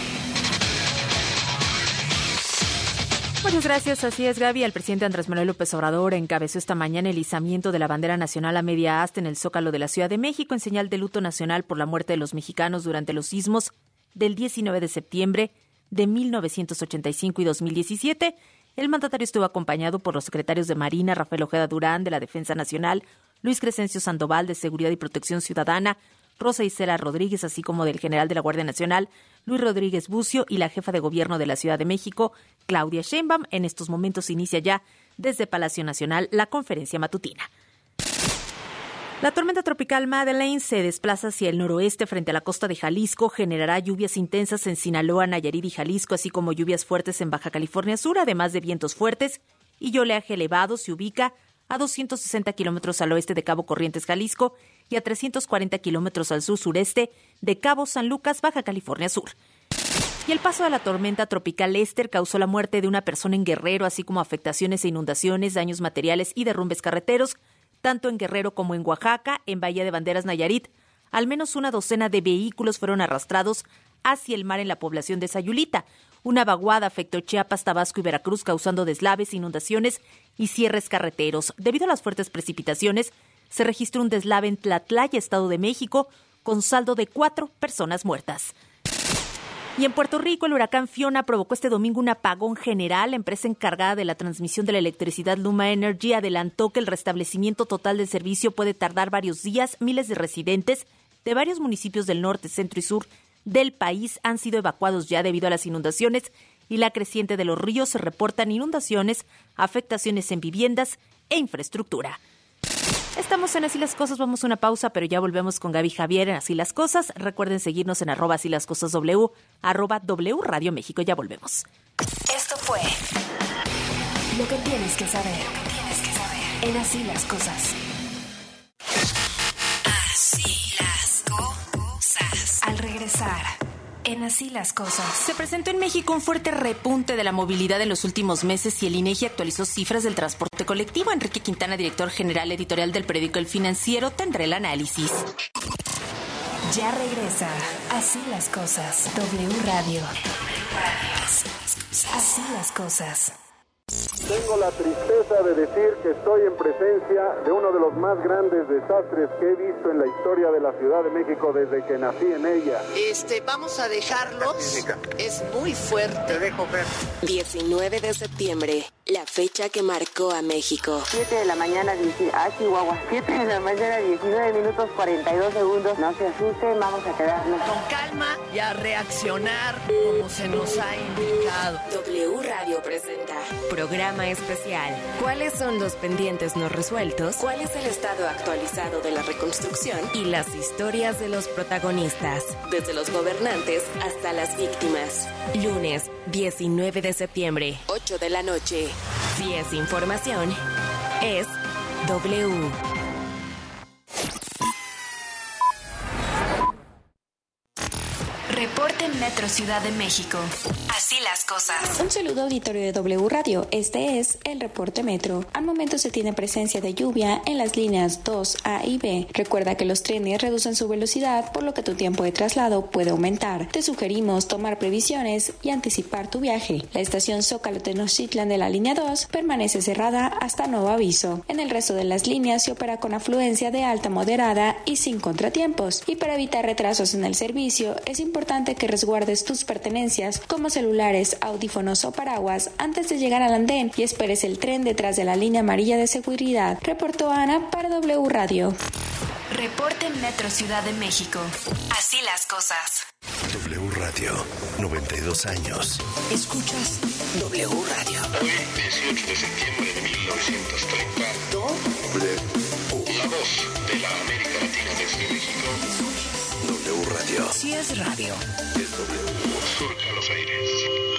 Muchas gracias, así es, Gaby. El presidente Andrés Manuel López Obrador encabezó esta mañana el izamiento de la bandera nacional a media asta en el Zócalo de la Ciudad de México en señal de luto nacional por la muerte de los mexicanos durante los sismos del diecinueve de septiembre de mil novecientos ochenta y cinco y dos mil diecisiete. El mandatario estuvo acompañado por los secretarios de Marina, Rafael Ojeda Durán, de la Defensa Nacional, Luis Crescencio Sandoval, de Seguridad y Protección Ciudadana, Rosa Isela Rodríguez, así como del general de la Guardia Nacional, Luis Rodríguez Bucio, y la jefa de gobierno de la Ciudad de México, Claudia Sheinbaum. En estos momentos inicia ya desde Palacio Nacional la conferencia matutina. La tormenta tropical Madeleine se desplaza hacia el noroeste frente a la costa de Jalisco, generará lluvias intensas en Sinaloa, Nayarit y Jalisco, así como lluvias fuertes en Baja California Sur, además de vientos fuertes y oleaje elevado. Se ubica a doscientos sesenta kilómetros al oeste de Cabo Corrientes, Jalisco, y a trescientos cuarenta kilómetros al sur-sureste de Cabo San Lucas, Baja California Sur. Y el paso de la tormenta tropical Esther causó la muerte de una persona en Guerrero, así como afectaciones e inundaciones, daños materiales y derrumbes carreteros, tanto en Guerrero como en Oaxaca. En Bahía de Banderas, Nayarit, al menos una docena de vehículos fueron arrastrados hacia el mar en la población de Sayulita. Una vaguada afectó Chiapas, Tabasco y Veracruz, causando deslaves, inundaciones y cierres carreteros. Debido a las fuertes precipitaciones, se registró un deslave en Tlatlaya, Estado de México, con saldo de cuatro personas muertas. Y en Puerto Rico, el huracán Fiona provocó este domingo un apagón general. La empresa encargada de la transmisión de la electricidad, Luma Energy, adelantó que el restablecimiento total del servicio puede tardar varios días. Miles de residentes de varios municipios del norte, centro y sur del país han sido evacuados ya debido a las inundaciones y la creciente de los ríos. Se reportan inundaciones, afectaciones en viviendas e infraestructura. Estamos en Así las Cosas, vamos a una pausa, pero ya volvemos con Gaby Javier en Así las Cosas. Recuerden seguirnos en arroba Así las Cosas W, arroba W Radio México. Ya volvemos. Esto fue lo que tienes que saber. Tienes que saber en Así las Cosas. Así las cosas. Al regresar, en Así las Cosas. Se presentó en México un fuerte repunte de la movilidad en los últimos meses y el INEGI actualizó cifras del transporte colectivo. Enrique Quintana, director general editorial del periódico El Financiero, tendrá el análisis. Ya regresa Así las Cosas. W Radio. Así las cosas. Así las cosas. Tengo la tristeza de decir que estoy en presencia de uno de los más grandes desastres que he visto en la historia de la Ciudad de México desde que nací en ella. Este, vamos a dejarlos. Es muy fuerte. Te dejo ver. diecinueve de septiembre, la fecha que marcó a México. siete de la mañana, ah, Chihuahua. siete de la mañana, diecinueve minutos, cuarenta y dos segundos. No se asusten, vamos a quedarnos con calma y a reaccionar como se nos ha indicado. W Radio presenta programa especial. ¿Cuáles son los pendientes no resueltos? ¿Cuál es el estado actualizado de la reconstrucción? Y las historias de los protagonistas, desde los gobernantes hasta las víctimas. Lunes, diecinueve de septiembre, ocho de la noche. Si es información, es W. Reporte Metro Ciudad de México. Así las cosas. Un saludo auditorio de W Radio. Este es el Reporte Metro. Al momento se tiene presencia de lluvia en las líneas dos A y B. Recuerda que los trenes reducen su velocidad, por lo que tu tiempo de traslado puede aumentar. Te sugerimos tomar previsiones y anticipar tu viaje. La estación Zócalo Tenochtitlan de la línea dos permanece cerrada hasta nuevo aviso. En el resto de las líneas se opera con afluencia de alta moderada y sin contratiempos. Y para evitar retrasos en el servicio, es importante que resguardes tus pertenencias como celulares, audífonos o paraguas antes de llegar al andén y esperes el tren detrás de la línea amarilla de seguridad. Reportó Ana para W Radio. Reporte Metro Ciudad de México. Así las cosas. W Radio, noventa y dos años. Escuchas W Radio. Hoy, dieciocho de septiembre de mil novecientos treinta. W. La voz de la América Latina desde México. W Radio. Si es radio. Es W. Surca los aires.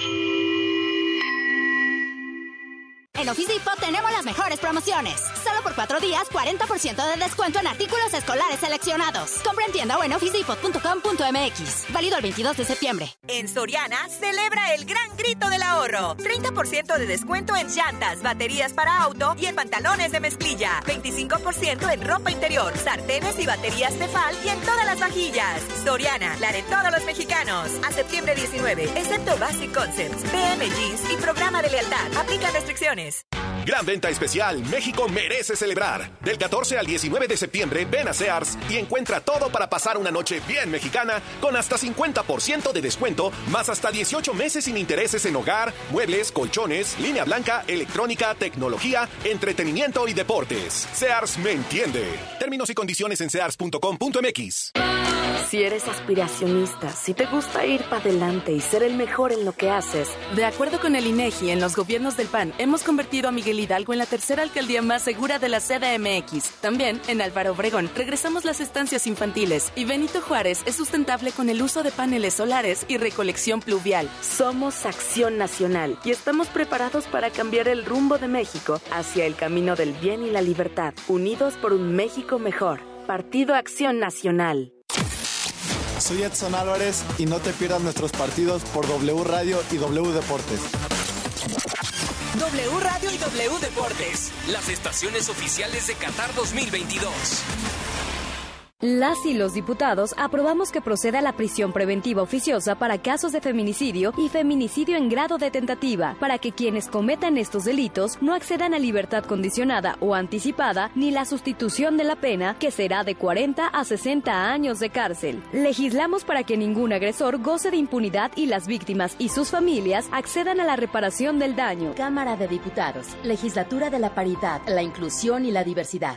En Office Depot tenemos las mejores promociones. Solo por cuatro días, cuarenta por ciento de descuento en artículos escolares seleccionados. Compra en tienda o en office depot punto com punto m x. Válido el veintidós de septiembre. En Soriana, celebra el gran grito del ahorro. treinta por ciento de descuento en llantas, baterías para auto y en pantalones de mezclilla. veinticinco por ciento en ropa interior, sartenes y baterías Tefal y en todas las vajillas. Soriana, la de todos los mexicanos. A septiembre diecinueve, excepto Basic Concepts, P M Jeans y programa de lealtad. Aplican restricciones. Gran venta especial, México merece celebrar. Del catorce al diecinueve de septiembre, ven a Sears y encuentra todo para pasar una noche bien mexicana con hasta cincuenta por ciento de descuento, más hasta dieciocho meses sin intereses en hogar, muebles, colchones, línea blanca, electrónica, tecnología, entretenimiento y deportes. Sears me entiende. Términos y condiciones en sears punto com punto m x. Si eres aspiracionista, si te gusta ir para adelante y ser el mejor en lo que haces. De acuerdo con el INEGI, en los gobiernos del P A N hemos convertido a Miguel Hidalgo en la tercera alcaldía más segura de la C D M X. También, en Álvaro Obregón, regresamos las estancias infantiles y Benito Juárez es sustentable con el uso de paneles solares y recolección pluvial. Somos Acción Nacional y estamos preparados para cambiar el rumbo de México hacia el camino del bien y la libertad. Unidos por un México mejor. Partido Acción Nacional. Soy Edson Álvarez y no te pierdas nuestros partidos por W Radio y W Deportes. W Radio y W Deportes, las estaciones oficiales de Qatar dos mil veintidós. Las y los diputados aprobamos que proceda la prisión preventiva oficiosa para casos de feminicidio y feminicidio en grado de tentativa, para que quienes cometan estos delitos no accedan a libertad condicionada o anticipada ni la sustitución de la pena, que será de cuarenta a sesenta años de cárcel. Legislamos para que ningún agresor goce de impunidad y las víctimas y sus familias accedan a la reparación del daño. Cámara de Diputados, Legislatura de la Paridad, la Inclusión y la Diversidad.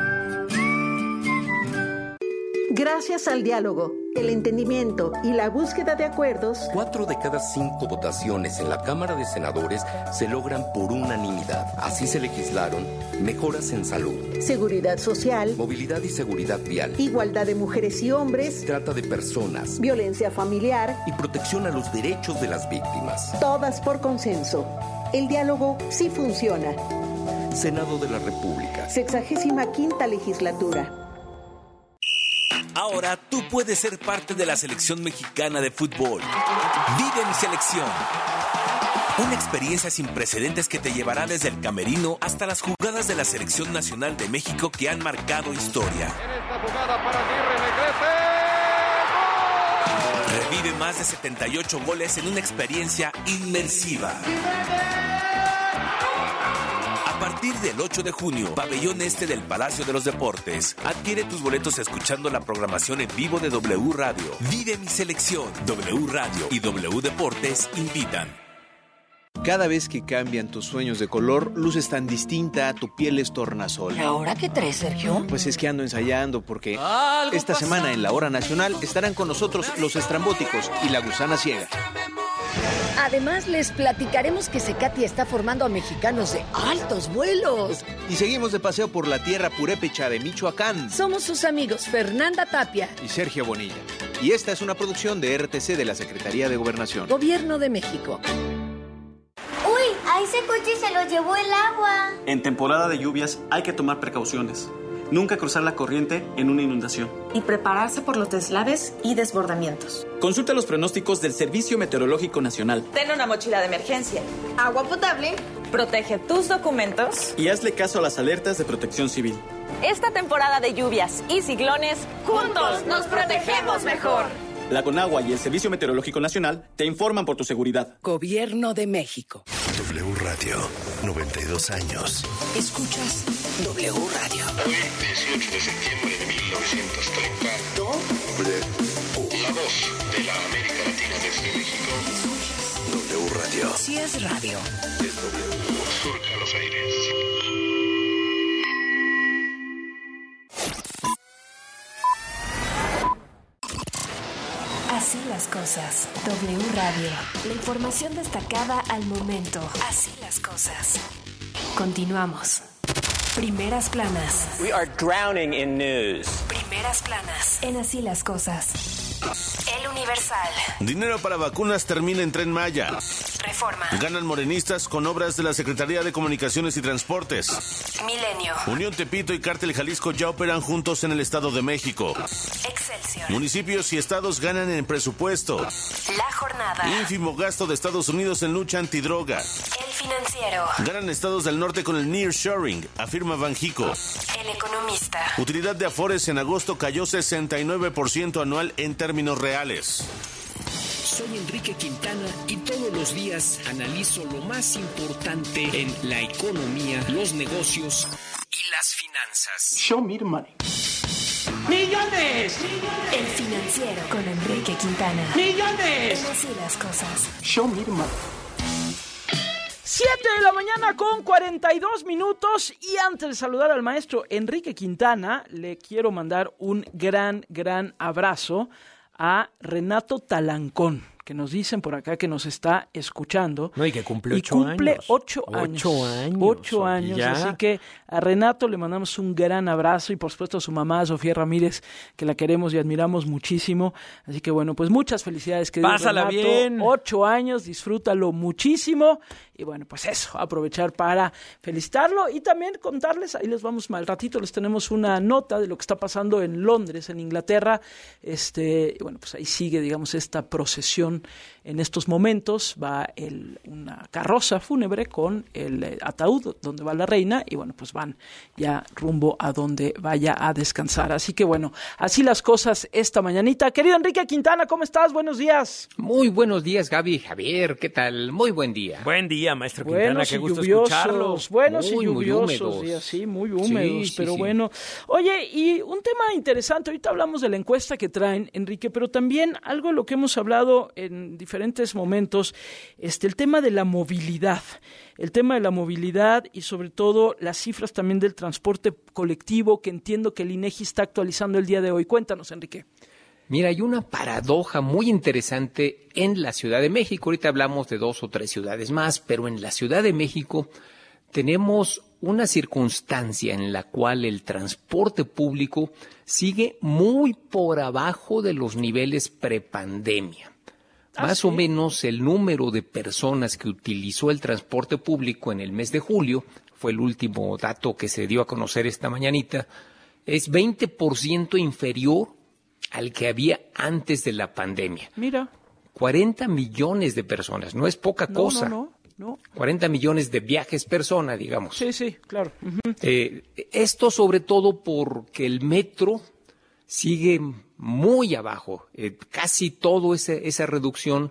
Gracias al diálogo, el entendimiento y la búsqueda de acuerdos, cuatro de cada cinco votaciones en la Cámara de Senadores se logran por unanimidad. Así se legislaron mejoras en salud, seguridad social, movilidad y seguridad vial, igualdad de mujeres y hombres, trata de personas, violencia familiar y protección a los derechos de las víctimas. Todas por consenso. El diálogo sí funciona. Senado de la República. Sexagésima quinta legislatura. Ahora tú puedes ser parte de la selección mexicana de fútbol. Vive mi selección. Una experiencia sin precedentes que te llevará desde el camerino hasta las jugadas de la Selección Nacional de México que han marcado historia. En esta jugada para Aguirre, regrese. Revive más de setenta y ocho goles en una experiencia inmersiva. A partir del ocho de junio, Pabellón Este del Palacio de los Deportes. Adquiere tus boletos escuchando la programación en vivo de W Radio. Vive mi selección. W Radio y W Deportes invitan. Cada vez que cambian tus sueños de color, luces tan distinta, tu piel es tornasol. ¿Y ahora qué traes, Sergio? Pues es que ando ensayando porque esta pasa? semana en la Hora Nacional estarán con nosotros los estrambóticos y la gusana ciega. Además, les platicaremos que Secati está formando a mexicanos de altos vuelos. Y seguimos de paseo por la tierra purépecha de Michoacán. Somos sus amigos Fernanda Tapia y Sergio Bonilla. Y esta es una producción de R T C de la Secretaría de Gobernación. Gobierno de México. A ese coche se lo llevó el agua. En temporada de lluvias hay que tomar precauciones. Nunca cruzar la corriente en una inundación. Y prepararse por los deslaves y desbordamientos. Consulta los pronósticos del Servicio Meteorológico Nacional. Ten una mochila de emergencia, agua potable, protege tus documentos y hazle caso a las alertas de Protección Civil. Esta temporada de lluvias y ciclones, juntos nos protegemos mejor. La Conagua y el Servicio Meteorológico Nacional te informan por tu seguridad. Gobierno de México. W Radio, noventa y dos años. Escuchas W Radio. Hoy, dieciocho de septiembre de mil novecientos treinta. W. La voz de la América Latina desde México. W Radio. Si es radio. Es W. Surca los aires. Así las cosas. W Radio. La información destacada al momento. Así las cosas. Continuamos. Primeras planas. We are drowning in news. Primeras planas. En Así las cosas. El Universal. Dinero para vacunas termina en Tren Maya. Reforma. Ganan morenistas con obras de la Secretaría de Comunicaciones y Transportes. Milenio. Unión Tepito y Cártel Jalisco ya operan juntos en el Estado de México. Excelsior. Municipios y estados ganan en presupuesto. La Jornada. Ínfimo gasto de Estados Unidos en lucha antidroga. El Financiero. Ganan estados del norte con el nearshoring, afirma Banjico. El Economista. Utilidad de Afores en agosto cayó sesenta y nueve por ciento anual en términos reales. Soy Enrique Quintana y todos los días analizo lo más importante en la economía, los negocios y las finanzas. Show me the money. ¡Millones! El Financiero con Enrique Quintana. ¡Millones! En Así las cosas. Show me the money. siete de la mañana con cuarenta y dos minutos y antes de saludar al maestro Enrique Quintana, le quiero mandar un gran, gran abrazo a Renato Talancón, que nos dicen por acá que nos está escuchando. No, y que cumple ocho y cumple años. ocho años. Ocho años. Ocho años, ya. Así que a Renato le mandamos un gran abrazo y por supuesto a su mamá, Sofía Ramírez, que la queremos y admiramos muchísimo. Así que bueno, pues muchas felicidades, querido Pásala Renato. bien. Ocho años, disfrútalo muchísimo. Y bueno, pues eso, aprovechar para felicitarlo y también contarles, ahí les vamos al ratito, les tenemos una nota de lo que está pasando en Londres, en Inglaterra. Este, y bueno, pues ahí sigue, digamos, esta procesión. En estos momentos va el, una carroza fúnebre con el eh, ataúd donde va la reina y bueno, pues van ya rumbo a donde vaya a descansar. Así que bueno, así las cosas esta mañanita. Querido Enrique Quintana, ¿cómo estás? Buenos días. Muy buenos días, Gaby, Javier, ¿qué tal? Muy buen día. Buen día, maestro Quintana, buenos qué gusto lluviosos, escucharlos. Buenos muy, y lluviosos, muy días, sí, muy húmedos, sí, pero sí, bueno. Oye, y un tema interesante, ahorita hablamos de la encuesta que traen, Enrique, pero también algo de lo que hemos hablado en diferentes momentos, este, el tema de la movilidad, el tema de la movilidad y sobre todo las cifras también del transporte colectivo que entiendo que el INEGI está actualizando el día de hoy. Cuéntanos, Enrique. Mira, hay una paradoja muy interesante en la Ciudad de México. Ahorita hablamos de dos o tres ciudades más, pero en la Ciudad de México tenemos una circunstancia en la cual el transporte público sigue muy por abajo de los niveles prepandemia. ¿Ah, Más sí? o menos el número de personas que utilizó el transporte público en el mes de julio, fue el último dato que se dio a conocer esta mañanita, es veinte por ciento inferior al que había antes de la pandemia. Mira. cuarenta millones de personas, no es poca No, cosa. no, no, no. cuarenta millones de viajes persona, digamos. Sí, sí, claro. Uh-huh. Eh, esto sobre todo porque el metro sigue muy abajo. Eh, casi toda esa reducción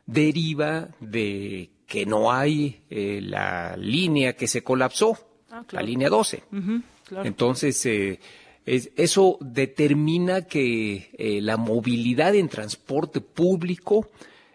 deriva de que no hay eh, la línea que se colapsó, Ah, claro. la línea doce. Uh-huh, claro. Entonces, eh, es, eso determina que eh, la movilidad en transporte público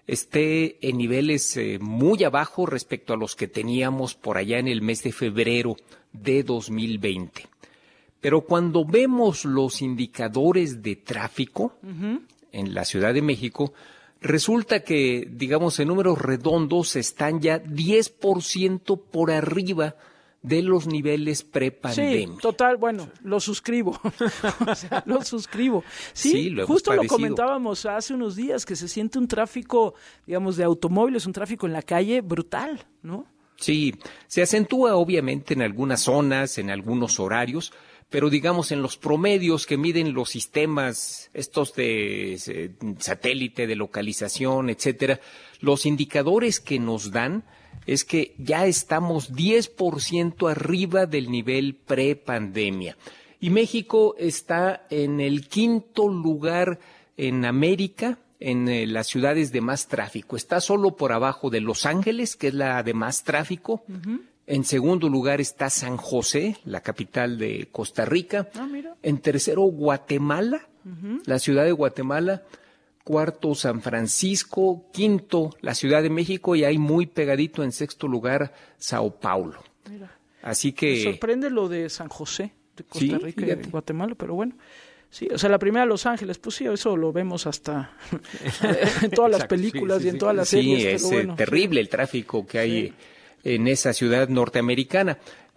esté en niveles eh, muy abajo respecto a los que teníamos por allá en el mes de febrero de dos mil veinte. Pero cuando vemos los indicadores de tráfico Uh-huh. en la Ciudad de México, resulta que, digamos, en números redondos están ya diez por ciento por arriba de los niveles prepandemia. Sí, total, bueno, lo suscribo. O sea, lo suscribo. Sí, Sí, lo hemos justo lo padecido. comentábamos hace unos días, que se siente un tráfico, digamos, de automóviles, un tráfico en la calle brutal, ¿no? Sí, se acentúa obviamente en algunas zonas, en algunos horarios, pero digamos en los promedios que miden los sistemas, estos de eh, satélite, de localización, etcétera, los indicadores que nos dan es que ya estamos diez por ciento arriba del nivel prepandemia. Y México está en el quinto lugar en América, en eh, las ciudades de más tráfico. Está solo por abajo de Los Ángeles, que es la de más tráfico. Uh-huh. En segundo lugar está San José, la capital de Costa Rica. Ah, mira. En tercero, Guatemala, Uh-huh. la ciudad de Guatemala. Cuarto, San Francisco. Quinto, la Ciudad de México. Y ahí muy pegadito en sexto lugar, Sao Paulo. Mira. Así que... Me sorprende lo de San José, de Costa Sí, Rica y fíjate. Guatemala, pero bueno. Sí, o sea, la primera Los Ángeles, pues sí, eso lo vemos hasta en todas las Exacto, películas sí, sí, y en sí. todas las Sí, series. es pero bueno, eh, terrible el tráfico que hay Sí. en esa ciudad norteamericana.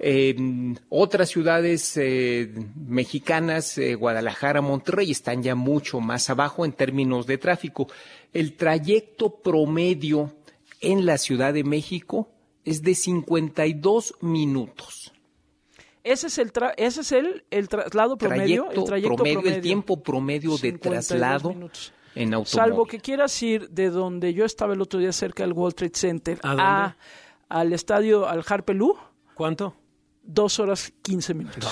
En otras ciudades eh, mexicanas, eh, Guadalajara, Monterrey, están ya mucho más abajo en términos de tráfico. El trayecto promedio en la Ciudad de México es de cincuenta y dos minutos. Ese es el tra- ese es el, el traslado promedio, Trayecto el trayecto promedio, promedio. el tiempo promedio de cincuenta y dos traslado minutos. en automóvil. Salvo que quieras ir de donde yo estaba el otro día cerca del World Trade Center ¿A dónde? a al estadio, al Harpelú, ¿Cuánto? dos horas quince minutos.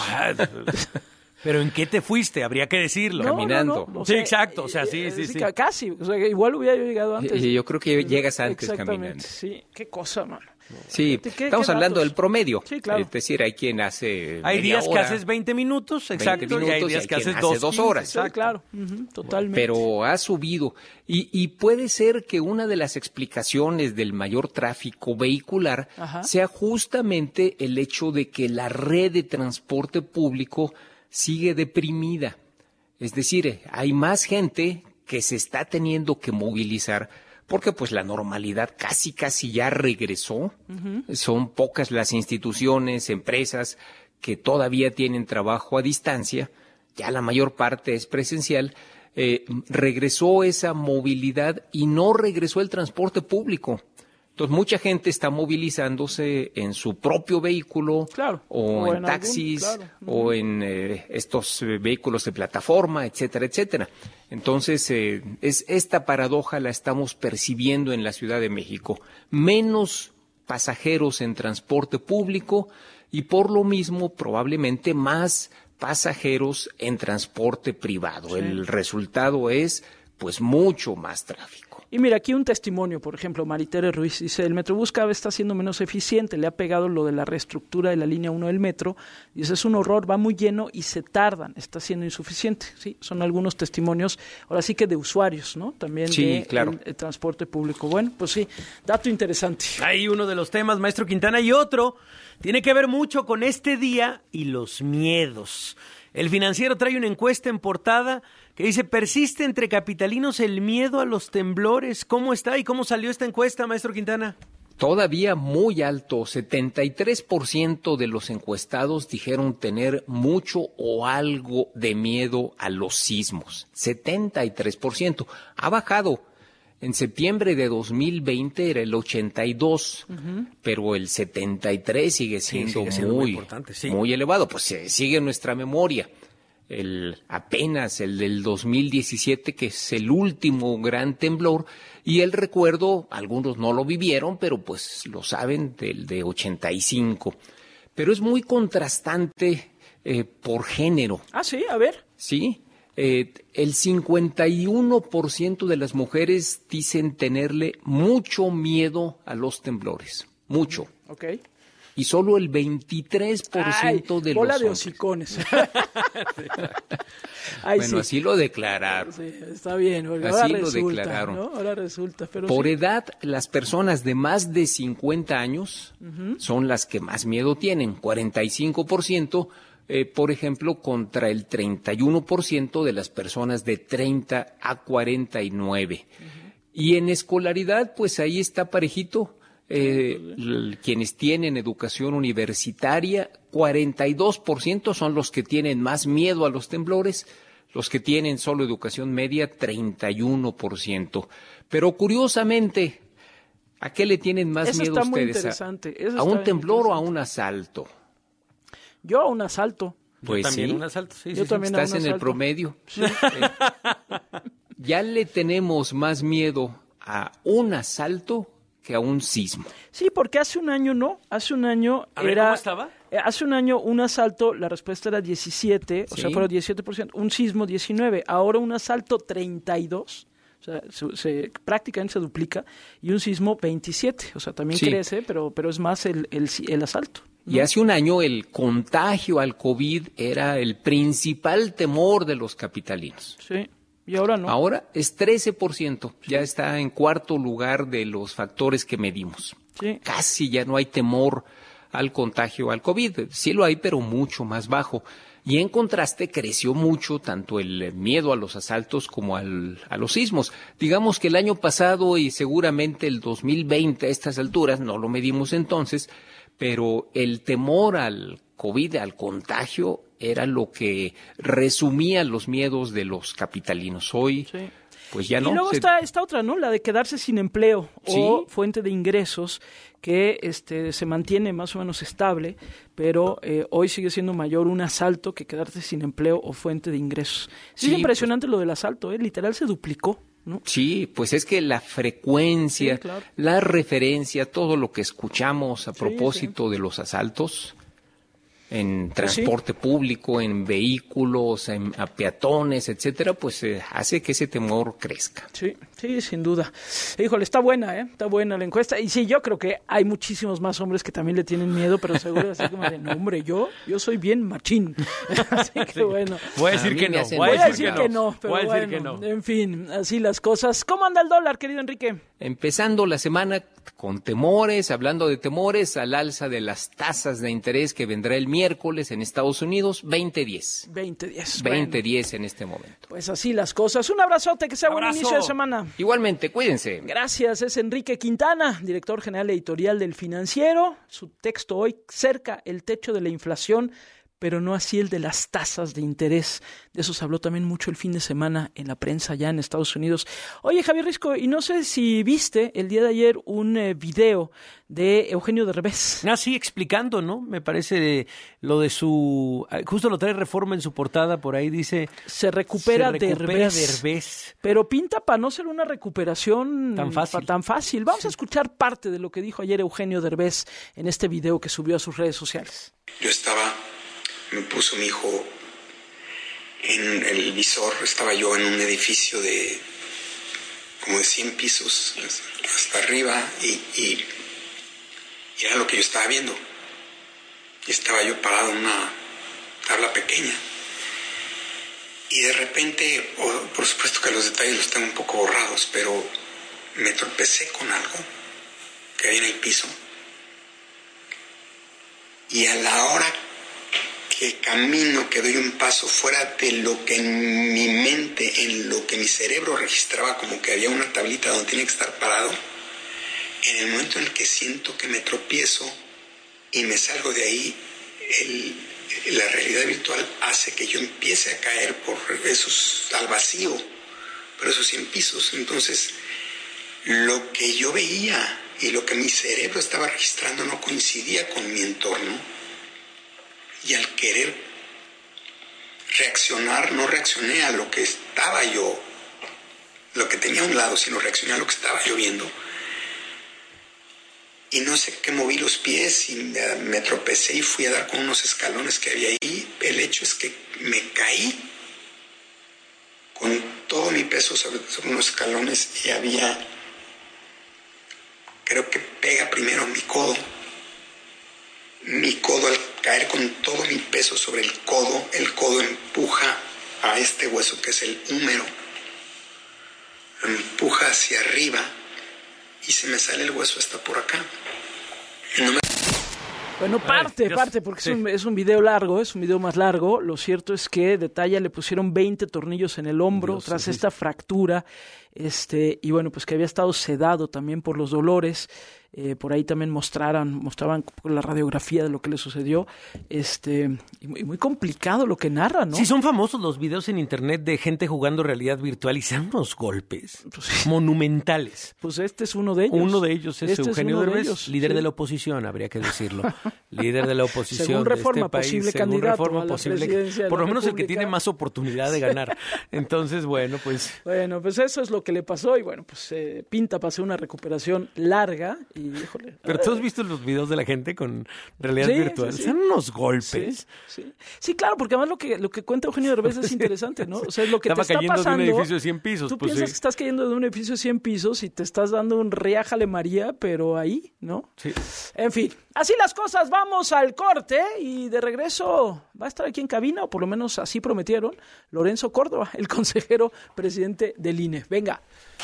¿Pero en qué te fuiste? Habría que decirlo. No, Caminando. no, no, o Sí, sea, exacto, o sea, sí, eh, sí, eh, sí. ca- Casi, o sea, que igual hubiera yo llegado antes. Y yo creo que llegas antes Exactamente, caminando. sí, qué cosa, mano. Sí, ¿Qué- qué estamos hablando datos? del promedio. Sí, claro. Es decir, hay quien hace Hay media días que hora, haces veinte minutos, exacto, veinte y hay minutos, días y que hay haces quien dos, hace dos quince, horas. Sí, exacto. claro, ujú, totalmente. Pero ha subido. Y, y puede ser que una de las explicaciones del mayor tráfico vehicular Ajá. sea justamente el hecho de que la red de transporte público sigue deprimida. Es decir, hay más gente que se está teniendo que movilizar porque pues la normalidad casi casi ya regresó. Ujú. Son pocas las instituciones, empresas que todavía tienen trabajo a distancia, ya la mayor parte es presencial. Eh, regresó esa movilidad y no regresó el transporte público. Entonces mucha gente está movilizándose en su propio vehículo, Claro. o, O en, en taxis algún, claro. o en eh, estos eh, vehículos de plataforma, etcétera, etcétera. Entonces, eh, es esta paradoja la estamos percibiendo en la Ciudad de México. Menos pasajeros en transporte público y por lo mismo probablemente más pasajeros en transporte privado. Sí. El resultado es pues mucho más tráfico. Y mira, aquí un testimonio, por ejemplo, Maritere Ruiz dice, el Metrobús cada vez está siendo menos eficiente, le ha pegado lo de la reestructura de la línea uno del metro, dice, es un horror, va muy lleno y se tardan, está siendo insuficiente, sí, son algunos testimonios, ahora sí que de usuarios, ¿no? También Sí, de claro. el, el transporte público. Bueno, pues sí, dato interesante. Hay uno de los temas, maestro Quintana, y otro tiene que ver mucho con este día y los miedos. El Financiero trae una encuesta en portada que dice, persiste entre capitalinos el miedo a los temblores. ¿Cómo está y cómo salió esta encuesta, maestro Quintana? Todavía muy alto, setenta y tres por ciento de los encuestados dijeron tener mucho o algo de miedo a los sismos. setenta y tres por ciento. Ha bajado. En septiembre de dos mil veinte era el ochenta y dos, uh-huh. pero el setenta y tres sigue siendo, sí, sigue siendo muy, muy, importante, sí. muy elevado. Pues se sigue en nuestra memoria. El, apenas el del dos mil diecisiete, que es el último gran temblor, y el recuerdo, algunos no lo vivieron, pero pues lo saben, del de ochenta y cinco. Pero es muy contrastante eh, por género. Ah, sí, a ver. Sí, eh, el cincuenta y uno por ciento de las mujeres dicen tenerle mucho miedo a los temblores, mucho. Ok. Y solo el veintitrés por ciento Ay, de bola los de hombres. hocicones. Ay, bueno, sí. así lo declararon. Sí, está bien. Así ahora lo resulta, declararon. ¿no? Ahora resulta. Pero Por sí. edad, las personas de más de cincuenta años uh-huh. son las que más miedo tienen, cuarenta y cinco por ciento, eh, por ejemplo, contra el treinta y uno por ciento de las personas de treinta a cuarenta y nueve. Uh-huh. Y en escolaridad, pues ahí está parejito. Eh, l- quienes tienen educación universitaria, cuarenta y dos por ciento son los que tienen más miedo a los temblores, los que tienen solo educación media, treinta y uno por ciento. Pero curiosamente, ¿a qué le tienen más Eso miedo está muy ustedes? interesante. ¿A, Eso ¿A un está temblor o a un asalto? Yo a un asalto. Pues Yo también sí. un asalto, sí, Yo sí, también sí. Estás en el promedio. Sí. Eh, ya le tenemos más miedo a un asalto que a un sismo. Sí, porque hace un año no, hace un año a ver, era... ¿cómo estaba? Eh, hace un año un asalto, la respuesta era diecisiete, Sí. o sea, fueron diecisiete por ciento, un sismo diecinueve, ahora un asalto treinta y dos, o sea, se, se, prácticamente se duplica, y un sismo veintisiete, o sea, también Sí. crece, pero, pero es más el, el, el asalto. ¿no? Y hace un año el contagio al COVID era el principal temor de los capitalinos. Sí. Y ahora no. Ahora es trece por ciento, ya está en cuarto lugar de los factores que medimos. Sí. Casi ya no hay temor al contagio al COVID. Sí lo hay, pero mucho más bajo. Y en contraste creció mucho tanto el miedo a los asaltos como al, a los sismos. Digamos que el año pasado y seguramente el dos mil veinte a estas alturas, no lo medimos entonces, pero el temor al COVID, al contagio, era lo que resumía los miedos de los capitalinos. Hoy, sí. pues ya y no. Y luego se... está esta otra, ¿no? La de quedarse sin empleo ¿Sí? o fuente de ingresos que este se mantiene más o menos estable, pero eh, hoy sigue siendo mayor un asalto que quedarse sin empleo o fuente de ingresos. Sí, sí es impresionante pues... lo del asalto, ¿eh? Literal se duplicó. ¿no? Sí, pues es que la frecuencia, sí, claro. la referencia, todo lo que escuchamos a propósito sí, sí. de los asaltos en pues transporte sí. público, en vehículos, en, a peatones, etcétera, pues eh, hace que ese temor crezca. Sí, sí, sin duda. Híjole, está buena, ¿eh? Está buena la encuesta. Y sí, yo creo que hay muchísimos más hombres que también le tienen miedo, pero seguro así como de, no, hombre, yo, yo soy bien machín. Así que bueno. Voy a decir a que no. Voy a decir que no, pero Voy a decir bueno, que no. En fin, así las cosas. ¿Cómo anda el dólar, querido Enrique? Empezando la semana con temores, hablando de temores, al alza de las tasas de interés que vendrá el miércoles en Estados Unidos, veinte diez. veinte diez. veinte diez en este momento. Pues así las cosas. Un abrazote, que sea buen inicio de semana. Igualmente, cuídense. Gracias, es Enrique Quintana, director general editorial del Financiero. Su texto hoy, cerca el techo de la inflación, pero no así el de las tasas de interés. De eso se habló también mucho el fin de semana en la prensa allá en Estados Unidos. Oye, Javier Risco, y no sé si viste el día de ayer un eh, video de Eugenio Derbez. Ah, sí, explicando, ¿no? Me parece de, lo de su... Justo lo trae Reforma en su portada, por ahí dice... Se recupera, se recupera Derbez. Derbez. Pero pinta para no ser una recuperación tan fácil. tan fácil. Vamos sí. a escuchar parte de lo que dijo ayer Eugenio Derbez en este video que subió a sus redes sociales. Yo estaba... Me puso mi hijo en el visor, estaba yo en un edificio de como de cien pisos hasta arriba y, y, y era lo que yo estaba viendo. Y estaba yo parado en una tabla pequeña. Y de repente, oh, por supuesto que los detalles los tengo un poco borrados, pero me tropecé con algo que había en el piso. Y a la hora que camino, que doy un paso fuera de lo que en mi mente, en lo que mi cerebro registraba como que había una tablita donde tenía que estar parado, en el momento en el que siento que me tropiezo y me salgo de ahí, el, la realidad virtual hace que yo empiece a caer por esos, al vacío, por esos cien pisos. Entonces, lo que yo veía y lo que mi cerebro estaba registrando no coincidía con mi entorno. Y al querer reaccionar, no reaccioné a lo que estaba yo, lo que tenía a un lado, sino reaccioné a lo que estaba yo viendo. Y no sé qué, moví los pies y me, me tropecé y fui a dar con unos escalones que había ahí. El hecho es que me caí con todo mi peso sobre, sobre unos escalones y había, creo que pega primero mi codo. Mi codo, al caer con todo mi peso sobre el codo, el codo empuja a este hueso que es el húmero. Lo empuja hacia arriba y se me sale el hueso hasta por acá. No me... Bueno, parte, Ay, parte, porque sí. es, un, es un video largo, es un video más largo. Lo cierto es que de talla le pusieron veinte tornillos en el hombro Dios, tras sí, esta sí. fractura. Este, y bueno, pues que había estado sedado también por los dolores. Eh, por ahí también mostraran, mostraban la radiografía de lo que le sucedió. Este, y muy, muy complicado lo que narra, ¿no? Sí, son famosos los videos en internet de gente jugando realidad virtual y se dan unos golpes pues, sí. monumentales. Pues este es uno de ellos. Uno de ellos es este Eugenio es Derbez, ellos, líder sí. de la oposición, habría que decirlo. Líder de la oposición según Reforma, de este país. Posible según candidato Reforma, a la posible, presidencia de por la lo menos República. El que tiene más oportunidad de ganar. Entonces, bueno, pues... Bueno, pues eso es lo que le pasó y bueno, pues eh, pinta para hacer una recuperación larga y, híjole... Pero tú has visto los videos de la gente con realidad sí, virtual, sí, sí. son unos golpes. Sí, sí. sí, claro, porque además lo que lo que cuenta Eugenio Derbez es interesante, ¿no? O sea, es lo que Estaba te está cayendo pasando. de un edificio de cien pisos. Tú pues piensas sí. que estás cayendo de un edificio de cien pisos y te estás dando un riájale María, pero ahí, ¿no? Sí. En fin, así las cosas, vamos al corte y de regreso va a estar aquí en cabina, o por lo menos así prometieron, Lorenzo Córdoba, el consejero presidente del I N E. Venga.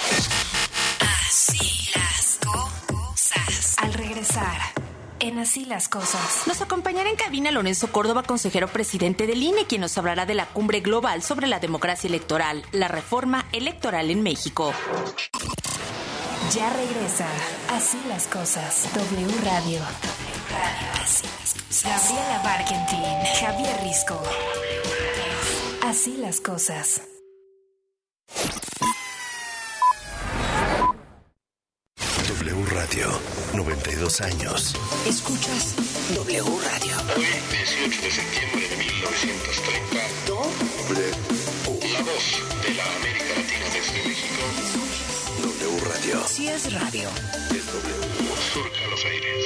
Así las cosas. Al regresar, en Así las Cosas. Nos acompañará en cabina Lorenzo Córdoba, consejero presidente del I N E, quien nos hablará de la cumbre global sobre la democracia electoral, la reforma electoral en México. Ya regresa Así las Cosas. W Radio. W Radio. Así las cosas. Gabriela Barkentin, Javier Risco. Así las cosas. W Radio, noventa y dos años. Escuchas W Radio. Hoy, dieciocho de septiembre de mil novecientos treinta. W. La voz de la América Latina desde México. W Radio. Si es radio. Es W. Surca los aires.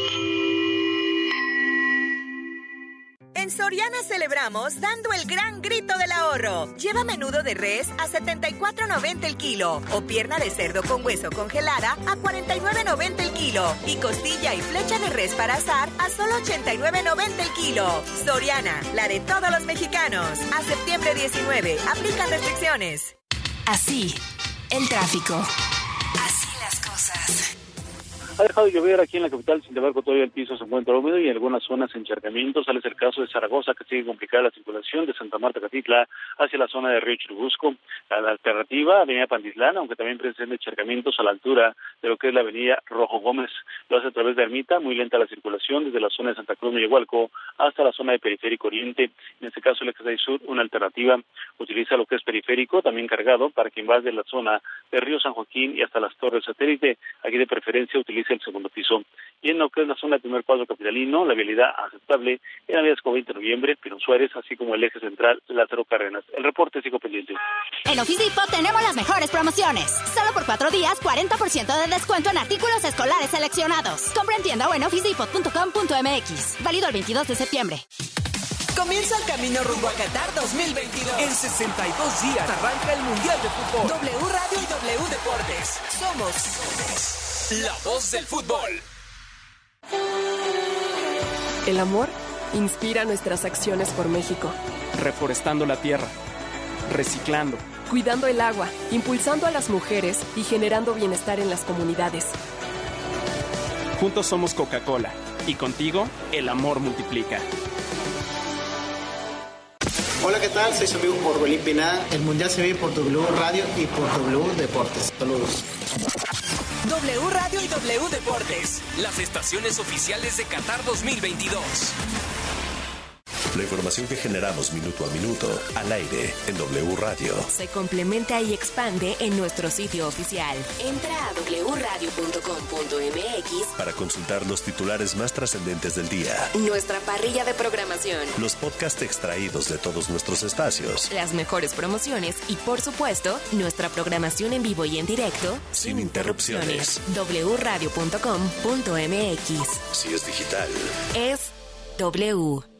En Soriana celebramos dando el gran grito del ahorro. Lleva menudo de res a setenta y cuatro noventa el kilo o pierna de cerdo con hueso congelada a cuarenta y nueve noventa el kilo y costilla y flecha de res para asar a solo ochenta y nueve noventa el kilo. Soriana, la de todos los mexicanos. A septiembre diecinueve, aplican restricciones. Así, el tráfico. Así las cosas. Ha dejado de llover aquí en la capital, sin embargo todavía el piso se encuentra húmedo y en algunas zonas encharcamientos. Tal es el caso de Zaragoza, que sigue complicada la circulación de Santa Marta Catitla hacia la zona de Río Churubusco. La alternativa, avenida Pantitlán, aunque también presenta encharcamientos a la altura de lo que es la avenida Rojo Gómez. Lo hace a través de Ermita, muy lenta la circulación desde la zona de Santa Cruz Meyahualco hasta la zona de Periférico Oriente. En este caso el Eje seis Sur, una alternativa, utiliza lo que es periférico, también cargado, para quien va de la zona de Río San Joaquín y hasta las Torres Satélite. Aquí de preferencia utiliza el segundo piso. Y en lo que es la zona del primer cuadro capitalino, la vialidad aceptable en la avenida Escobar veinte de noviembre, Pino Suárez, así como el eje central Lázaro Cárdenas. El reporte sigo pendiente. En Office Depot tenemos las mejores promociones. Solo por cuatro días, cuarenta por ciento de descuento en artículos escolares seleccionados. Compra en tienda o en office depot punto com punto m x. Válido el veintidós de septiembre. Comienza el camino rumbo a Qatar dos mil veintidós. En sesenta y dos días arranca el Mundial de Fútbol. W Radio y W Deportes. Somos la voz del fútbol. El amor inspira nuestras acciones por México. Reforestando la tierra, reciclando, cuidando el agua, impulsando a las mujeres y generando bienestar en las comunidades. Juntos somos Coca-Cola y contigo el amor multiplica. Hola, ¿qué tal? Soy su amigo Orbelín Pineda. El Mundial se ve por W Radio y por W Deportes. Saludos. W Radio y W Deportes, las estaciones oficiales de Qatar dos mil veintidós. La información que generamos minuto a minuto, al aire, en W Radio. Se complementa y expande en nuestro sitio oficial. Entra a doble u radio punto com punto m x para consultar los titulares más trascendentes del día. Nuestra parrilla de programación. Los podcasts extraídos de todos nuestros espacios. Las mejores promociones y, por supuesto, nuestra programación en vivo y en directo. Sin, sin interrupciones. doble u radio punto com punto m x. Si es digital, es W.